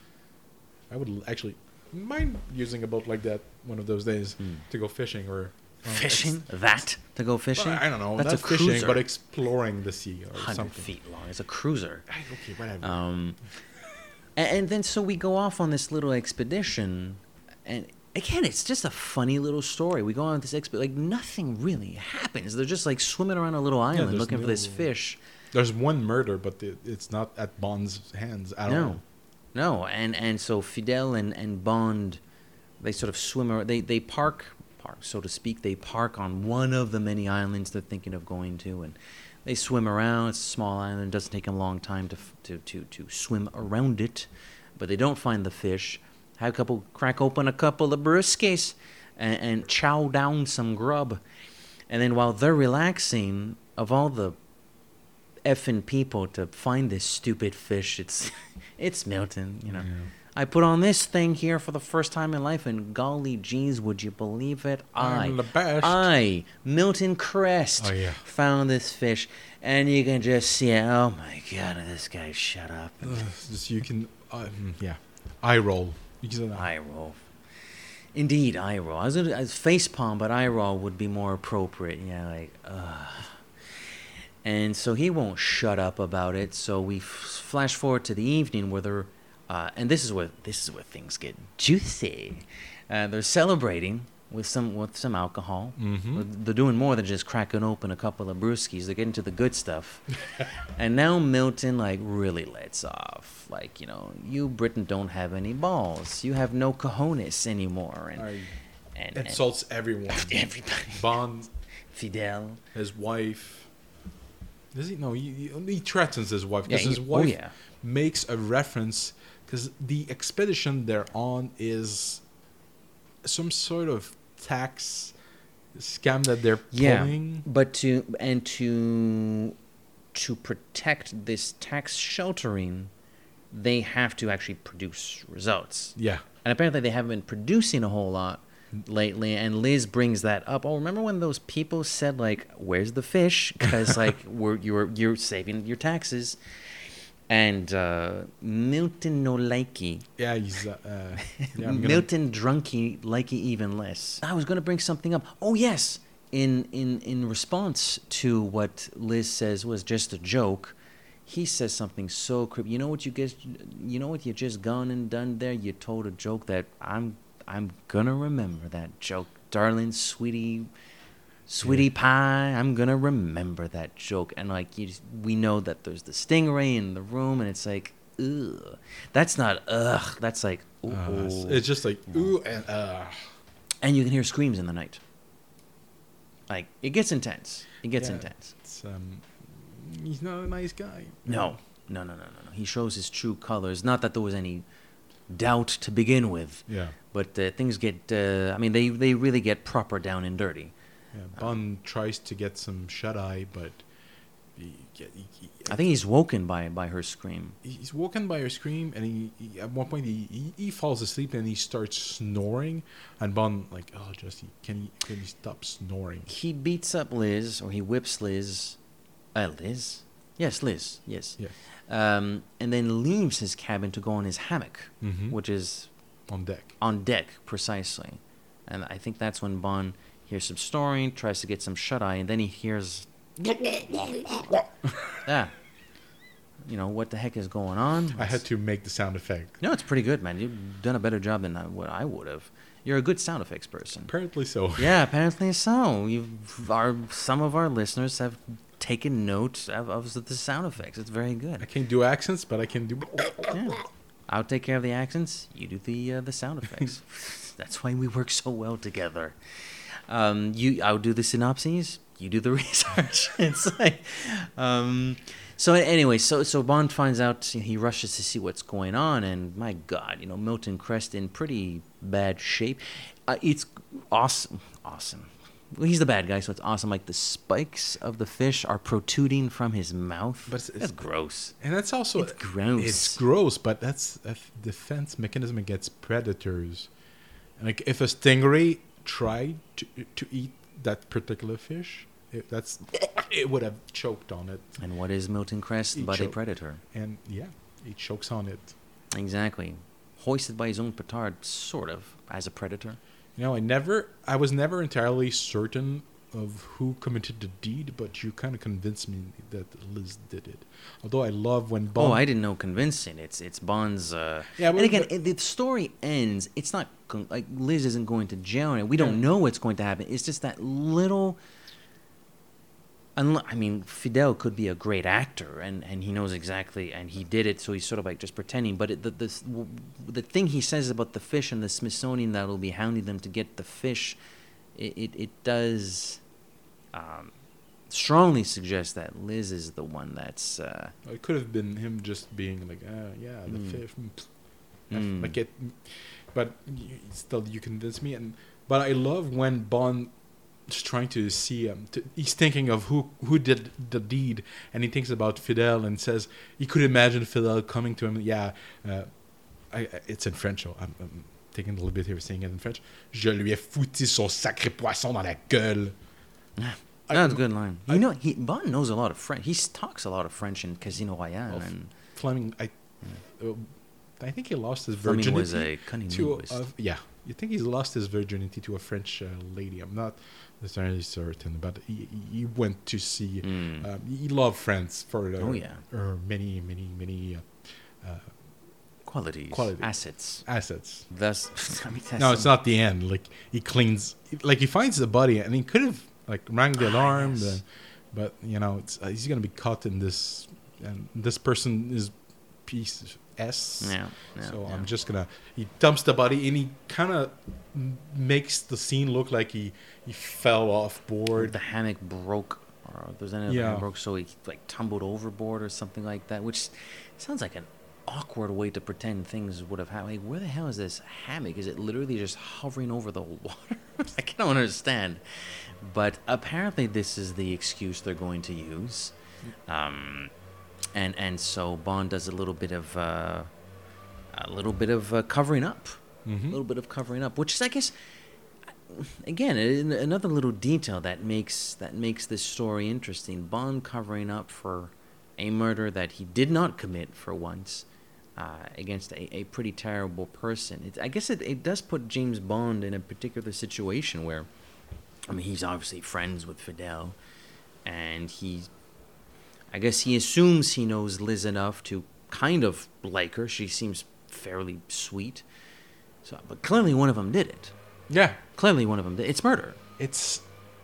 I would l- actually mind using a boat like that one of those days
Hmm.
to go fishing or well,
Fishing?
ex-
That? To go fishing?
Well, I don't know,
That's
not
a
fishing,
cruiser.
but exploring the sea or
one hundred
something.
feet long. It's a cruiser.
I- Okay, whatever.
Um, and, and then so we go off on this little expedition, and again, it's just a funny little story. We go on this expedition, like nothing really happens. They're just like swimming around a little island
there's
looking for this
no-
fish.
There's one murder, but it, it's not at Bond's hands at
No,
all.
no, and and so Fidel and, and Bond, they sort of swim. Or they they park park so to speak. They park on one of the many islands they're thinking of going to, and they swim around. It's a small island. It doesn't take them a long time to f- to to to swim around it, but they don't find the fish. Have a couple crack open a couple of briskets and, and chow down some grub, and then while they're relaxing, of all the effing people to find this stupid fish, it's it's Milton, you know.
Yeah.
I put on this thing here for the first time in life, and golly jeez, would you believe it? I,
I'm the best.
I, Milton Crest,
Oh, yeah.
found this fish, and you can just see it. Oh my God, this guy, shut up.
Ugh, just you can, uh, mm, yeah, eye roll. You can say that.
Eye roll. Indeed, eye roll. I was gonna I was face palm, but eye roll would be more appropriate. Yeah, like, ugh. And so he won't shut up about it. So we f- flash forward to the evening where they're, uh, and this is where this is where things get juicy. Uh, they're celebrating with some with some alcohol.
Mhm.
They're doing more than just cracking open a couple of brewskis. They're getting to the good stuff. And now Milton like really lets off. Like, you know, you Britain don't have any balls. You have no cojones anymore. And
I
and, and
insults everyone.
everybody.
Bond,
Fidel.
his wife. Does he? No, he, he he threatens his wife
Yeah,
because his
he- oh,
wife
yeah.
makes a reference because the expedition they're on is some sort of tax scam that they're
Yeah,
pulling.
but to and to to protect this tax sheltering, they have to actually produce results.
Yeah.
And apparently they haven't been producing a whole lot lately. And Liz brings that up. Oh, remember when those people said like, "Where's the fish?" Because like we're you're you're saving your taxes. And uh, Milton no likey.
Yeah, he's. Uh, uh, yeah, I'm gonna-
Milton drunky likey even less. I was going to bring something up. Oh yes, in in in response to what Liz says was just a joke, he says something so creepy. You know what you guys, you know what you just gone and done there? You told a joke that I'm I'm gonna remember that joke, darling, sweetie. Sweetie pie, I'm gonna remember that joke. And like you just, we know that there's the stingray in the room, and it's like, ugh. That's not ugh. That's like, ooh.
uh, it's, it's just like ooh and uh.
And you can hear screams in the night. Like it gets intense. It gets
Yeah.
intense.
It's, um, he's not a nice guy.
No, no, no, no, no, no. He shows his true colors. Not that there was any doubt to begin with,
Yeah.
but uh, things get. Uh, I mean, they they really get proper down and dirty.
Yeah. Bond tries to get some shut eye, but he, he, he,
I think he's woken by by her scream.
he's woken by her scream, and he, he at one point he, he, he falls asleep and he starts snoring. And Bond like, oh, just can he can he stop snoring?
He beats up Liz, or he whips Liz. Uh, Liz? Yes, Liz. Yes.
Yeah.
Um, and then leaves his cabin to go on his hammock,
Mhm.
which is
On deck.
on deck precisely. And I think that's when Bond hears some snoring, tries to get some shut eye, and then he hears. Yeah. You know, what the heck is going on?
I had to make the sound effect.
No, it's pretty good, man. You've done a better job than I, what I would have. You're a good sound effects person.
Apparently so.
Yeah, apparently so. You've, our, some of our listeners have taken note of, of the sound effects. It's very
I
good.
can't do accents, but I can do.
Yeah. I'll take care of the accents. You do the uh, the sound effects. That's why we work so well together. Um, you, I'll do the synopses. You do the research. It's like, um, so anyway, so so Bond finds out. He rushes to see what's going on, and my God, you know, Milton Crest in pretty bad shape. Uh, it's awesome, awesome. Well, he's the bad guy, so it's awesome. Like the spikes of the fish are protruding from his mouth.
But it's-
That's gross.
And that's also
It's gross.
It's gross, but that's a f- defense mechanism against predators. Like if a stingray tried to to eat that particular fish, it, that's it would have choked on it,
And what is Milton Crest
He
but a
choke-
predator?
and yeah, it chokes on it.
Exactly. Hoisted by his own petard, sort of, as a predator.
You know, I never, I was never entirely certain of who committed the deed, but you kind of convinced me that Liz did it. Although I love when Bond.
Oh, I didn't know convincing. It's it's Bond's. Uh,
Yeah,
and
but-
again,
but-
it, the story ends. It's not con- like Liz isn't going to jail. And we don't
Yeah.
know what's going to happen. It's just that little. Unle- I mean, Fidel could be a great actor, and, and he knows exactly, and he did it, so he's sort of like just pretending. But it, the, the the thing he says about the fish and the Smithsonian that will be hounding them to get the fish, it it, it does um, strongly suggest that Liz is the one that's. Uh,
It could have been him just being like, uh, yeah, the
Mm.
fish. mm, pfft,
Mm.
Like it, but you, still, you convince me. And but I love when Bond is trying to see. Um, to, he's thinking of who who did the deed, and he thinks about Fidel and says he could imagine Fidel coming to him. Yeah, uh, I, I- it's in French. So I'm, I'm taking a little bit here, saying it in French. Je lui ai foutu son sacré poisson dans la gueule. I-
That's a good line. You
I-
know, he Bond knows a lot of French. He s- talks a lot of French in Casino Royale,
Oh,
and
Fleming, I, uh, I think he lost his
Fleming
virginity.
was a cunning
to
linguist.
a, yeah, you think he's lost his virginity to a French uh, lady? I'm not necessarily certain, but he, he went to see.
Mm.
Um, he loved France for uh,
Oh, yeah.
uh, many, many, many uh, uh,
qualities,
quality.
assets.
assets.
Thus, I mean, that's
No, it's not the end. Like he cleans, like he finds the body, and he could have like rang the
Ah,
alarm,
yes.
the, but you know, it's, uh, he's gonna be caught in this, and this person is piece S.
Yeah, yeah,
so
yeah.
I'm just gonna. He dumps the body, and he kind of makes the scene look like he he fell off board.
The hammock broke, or there's any
Yeah.
hammock broke, so he like tumbled overboard or something like that, which sounds like an awkward way to pretend things would have happened. Like, where the hell is this hammock? Is it literally just hovering over the water? I don't understand. But apparently, this is the excuse they're going to use, um, and and so Bond does a little bit of uh, a little bit of uh, covering up.
Mhm.
A little bit of covering up, which is, I guess, again, an- another little detail that makes that makes this story interesting. Bond covering up for a murder that he did not commit for once, uh, against a, a pretty terrible person. It, I guess it, it does put James Bond in a particular situation where, I mean, he's obviously friends with Fidel, and he, I guess he assumes he knows Liz enough to kind of like her. She seems fairly sweet. So, but clearly one of them did it.
Yeah,
Clearly one of them did. It's murder.
it's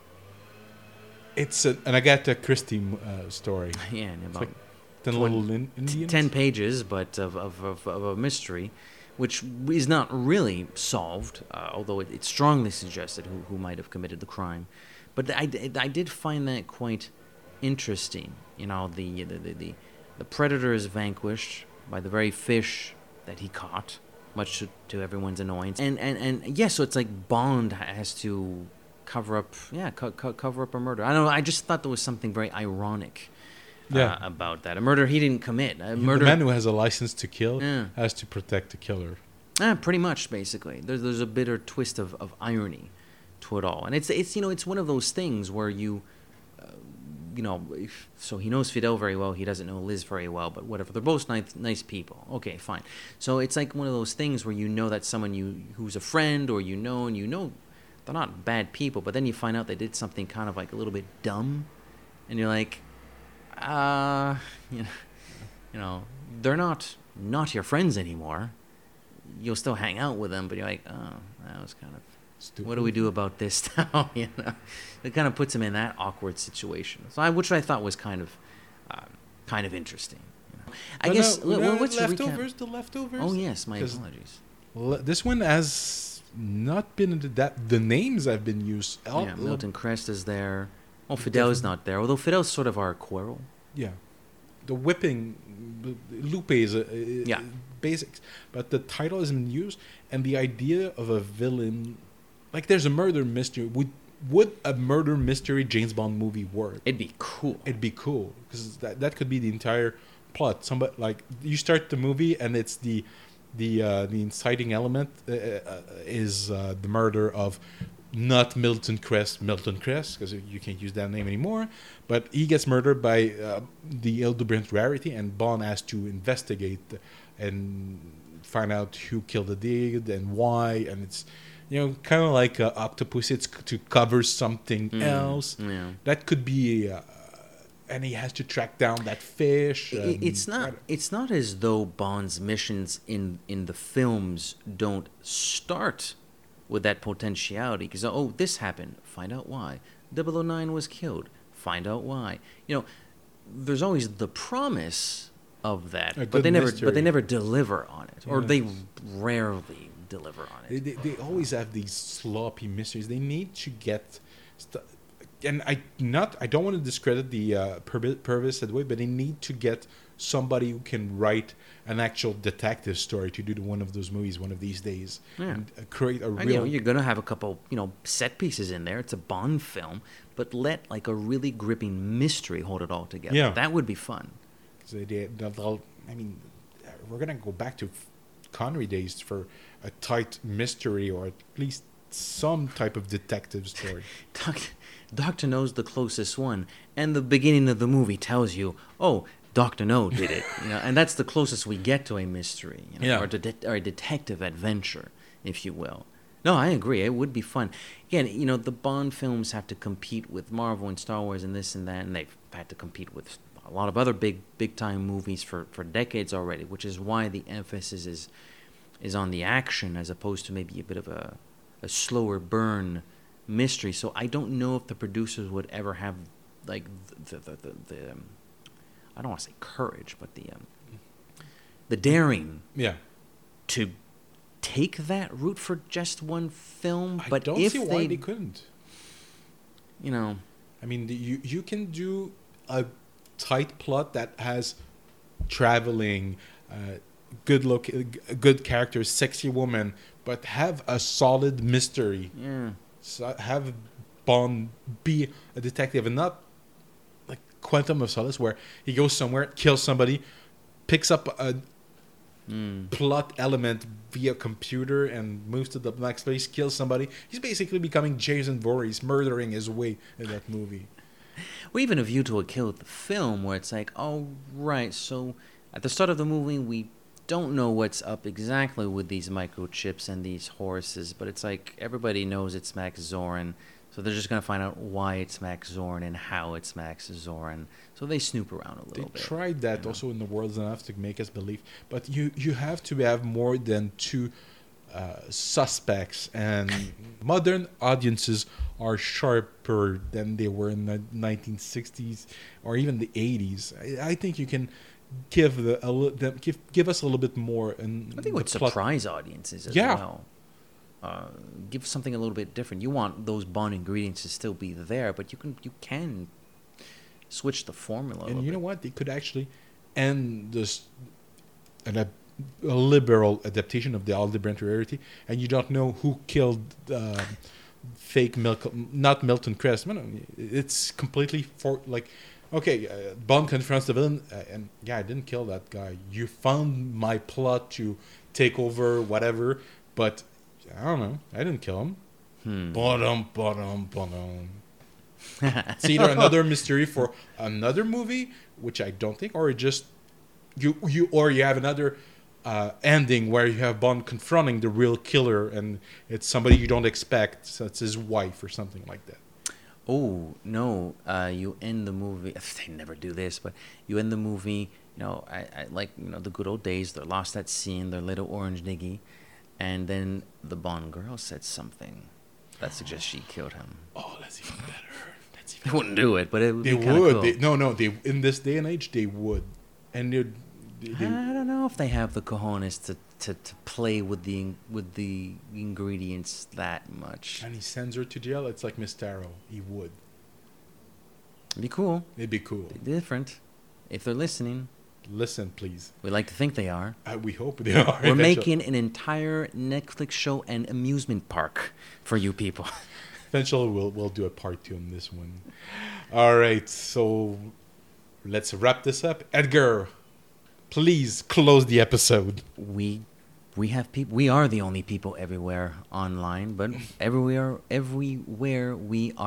it's a, an Agatha Christie uh, story.
Yeah, and about
like The
Twen-
little in,
t-
Indians.
ten pages, but of, of, of, of a mystery, which is not really solved, uh, although it, it strongly suggested who, who might have committed the crime. But I, d- I did find that quite interesting. You know, the the, the, the the predator is vanquished by the very fish that he caught, much to, to everyone's annoyance. And, and, and yeah, so it's like Bond ha- has to cover up, yeah, co- co- cover up a murder. I don't know, I just thought there was something very ironic uh,
Yeah.
about that. A murder he didn't commit. A
The
murder,
man who has a license to kill
Yeah.
has to protect the killer.
Ah, pretty much, basically. There's there's a bitter twist of, of irony to it all, and it's it's you know it's one of those things where you, uh, you know, if, so he knows Fidel very well. He doesn't know Liz very well, but whatever. They're both nice nice people. Okay, fine. So it's like one of those things where you know that someone you who's a friend or you know and you know they're not bad people, but then you find out they did something kind of like a little bit dumb, and you're like, uh, you know, you know, they're not not your friends anymore. You'll still hang out with them, but you're like, oh, that was kind of.
Stupid.
What do we do about this now? You know, it kind of puts him in that awkward situation. So, I, which I thought was kind of, um, kind of interesting. You know? I
But
guess.
no,
wha-
no,
what's your recap?
leftovers? The leftovers.
Oh yes, my
'Cause
apologies.
le- this one has not been into that. The names have been used. All-
Yeah, Milton Crest is there. Oh, Fidel is not there. Although Fidel's sort of our Quirrell.
Yeah, the whipping, Lupe is a, a-
Yeah.
basics, but the title isn't used, and the idea of a villain, like there's a murder mystery. Would would a murder mystery James Bond movie work?
It'd be cool.
It'd be cool because that that could be the entire plot. Somebody like you start the movie and it's the the uh, the inciting element uh, uh, is uh, the murder of not Milton Crest, Milton Crest, because you can't use that name anymore. But he gets murdered by uh, the Hildebrand Rarity, and Bond has to investigate and find out who killed the deed and why. And it's you know, kind of like uh, octopus. It's c- to cover something
Mm,
else.
yeah.
That could be, uh, and he has to track down that fish.
I-
and
It's not.
what-
It's not as though Bond's missions in in the films don't start with that potentiality. Because oh, this happened. Find out why. double oh nine was killed. Find out why. You know, there's always the promise of that,
A
but
good
they never.
mystery.
But they never deliver on it, or
Yeah.
they rarely deliver on
They,
it.
they, they always have these sloppy mysteries. They need to get, st- and I not I don't want to discredit the uh, Purvis, Purvis that way, but they need to get somebody who can write an actual detective story to do the, one of those movies one of these days
Yeah.
and uh, create a
And,
real.
you know, you're gonna have a couple, you know, set pieces in there. It's a Bond film, but let like a really gripping mystery hold it all together.
Yeah.
That would be fun.
they, they, they'll, I mean, uh, we're gonna go back to Connery days for a tight mystery or at least some type of detective story.
Doc, Doctor No's the closest one, and the beginning of the movie tells you, oh, Doctor No did it, you know, and that's the closest we get to a mystery, you know,
Yeah.
or, de- or a detective adventure, if you will. No, I agree. It would be fun. Again, you know, the Bond films have to compete with Marvel and Star Wars and this and that, and they've had to compete with a lot of other big, big time movies for, for decades already, which is why the emphasis is is on the action as opposed to maybe a bit of a, a slower burn mystery. So I don't know if the producers would ever have like the the the, the um, I don't want to say courage, but the um, the daring
Yeah.
to take that route for just one film.
I
But
don't
if
see
they,
why they couldn't.
you know,
I mean, the- you you can do a tight plot that has traveling, uh, good look, uh, good characters, sexy woman, but have a solid mystery.
yeah,
So have Bond be a detective and not like Quantum of Solace, where he goes somewhere, kills somebody, picks up a
mm.
plot element via computer and moves to the next place, kills somebody. He's basically becoming Jason Voorhees, murdering his way in that movie.
Or even A View to a Kill, the film, where it's like, oh, right, so at the start of the movie, we don't know what's up exactly with these microchips and these horses, but it's like everybody knows it's Max Zorin, so they're just going to find out why it's Max Zorin and how it's Max Zorin. So they snoop around a
They
little bit.
tried that
you know?
also in The World's Enough to make us believe, but you you have to have more than two uh, suspects, and modern audiences are sharper than they were in the nineteen sixties or even the eighties. I, I think you can give the a, li- them, give give us a little bit more. And
I think it would
the plot-
surprise audiences as
Yeah.
well. Uh, give something a little bit different. You want those Bond ingredients to still be there, but you can you can switch the formula a
And
little
you know
bit.
what? They could actually end this an, a, a liberal adaptation of the Aldebaran Rarity, and you don't know who killed uh, fake Mil- not Milton Crest. No, no, it's completely for like. Okay, uh, Bond confronts the villain, uh, and yeah, I didn't kill that guy. You found my plot to take over, whatever, but I don't know. I didn't kill him.
Hmm.
Ba-dum, ba-dum, ba-dum. It's either another mystery for another movie, which I don't think, or it just you you or you have another uh, ending where you have Bond confronting the real killer, and it's somebody you don't expect. So it's his wife or something like that.
Oh no! Uh, you end the movie. They never do this, but you end the movie. You know, I, I like you know the good old days. They're lost at sea in their little orange dinghy, and then the Bond girl said something that suggests she killed him.
Oh, that's even better. That's
They
even.
wouldn't do it, but it would
They
be kind of
would.
cool.
They, no, no. They in this day and age they would, and they'd- they. they
I don't know if they have the cojones to, to, to play with the with the ingredients that much.
and he sends her to jail. It's like Miss Tarot. He would.
It'd be cool.
It'd be cool.
Different. If they're listening,
Listen, please.
we like to think they are.
Uh, we hope they are.
We're
eventually.
making an entire Netflix show and amusement park for you people.
Eventually, we'll we'll do a part two on this one. All right, so let's wrap this up. Edgar, please close the episode.
we we have people. We are the only people everywhere online, but everywhere everywhere we are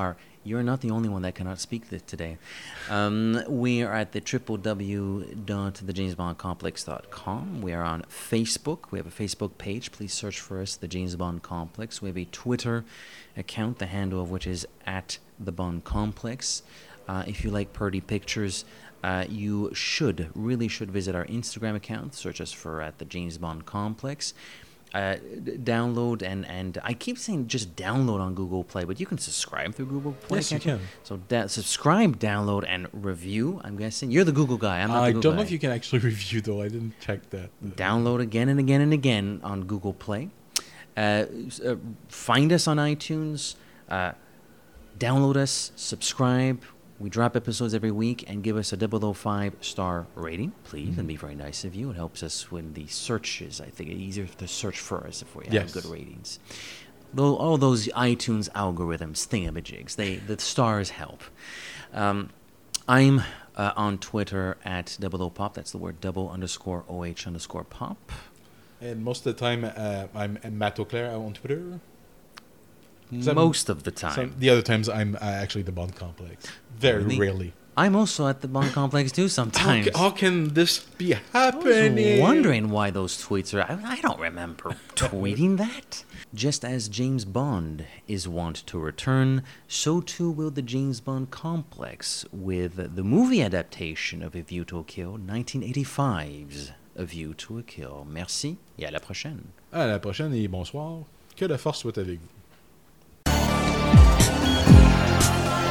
You're not the only one that cannot speak th- today. Um, we are at the w w w dot the james bond complex dot com. We are on Facebook. We have a Facebook page. Please search for us, The James Bond Complex. We have a Twitter account, the handle of which is at The Bond Complex. Uh, if you like pretty pictures, uh, you should, really should visit our Instagram account. Search us for at The James Bond Complex. Uh, d- download and, and I keep saying just download on Google Play, but you can subscribe through Google Play.
Yes, you
can't
can.
So da- subscribe, download, and review. I'm guessing you're the Google guy. I'm not
I
the Google
don't know
guy.
if you can actually review though. I didn't check that.
Download again and again and again on Google Play. Uh, s- uh, find us on iTunes. Uh, download us. Subscribe. We drop episodes every week, and give us a double oh five star rating, please.
Mm-hmm.
And be very nice of you. It helps us when the searches. I think it's easier to search for us if we have
Yes.
good ratings. Though all those iTunes algorithms, thingamajigs, they the stars help. Um, I'm uh, on Twitter at double O pop. That's the word double underscore oh underscore pop.
And most of the time, uh, I'm Matt Auclair on Twitter. Some-
Most of the time.
Some, the other times, I'm uh, actually the Bond Complex. Very
Really?
rarely.
I'm also at the Bond Complex too
How,
sometimes.
ca- how can this be
I
happening?
was wondering why those tweets are. I, I don't remember tweeting that. Just as James Bond is wont to return, so too will the James Bond Complex with the movie adaptation of A View to a Kill, nineteen eighty-five's A View to a Kill. Merci et à la prochaine.
À la prochaine et bonsoir. Que la force soit avec vous.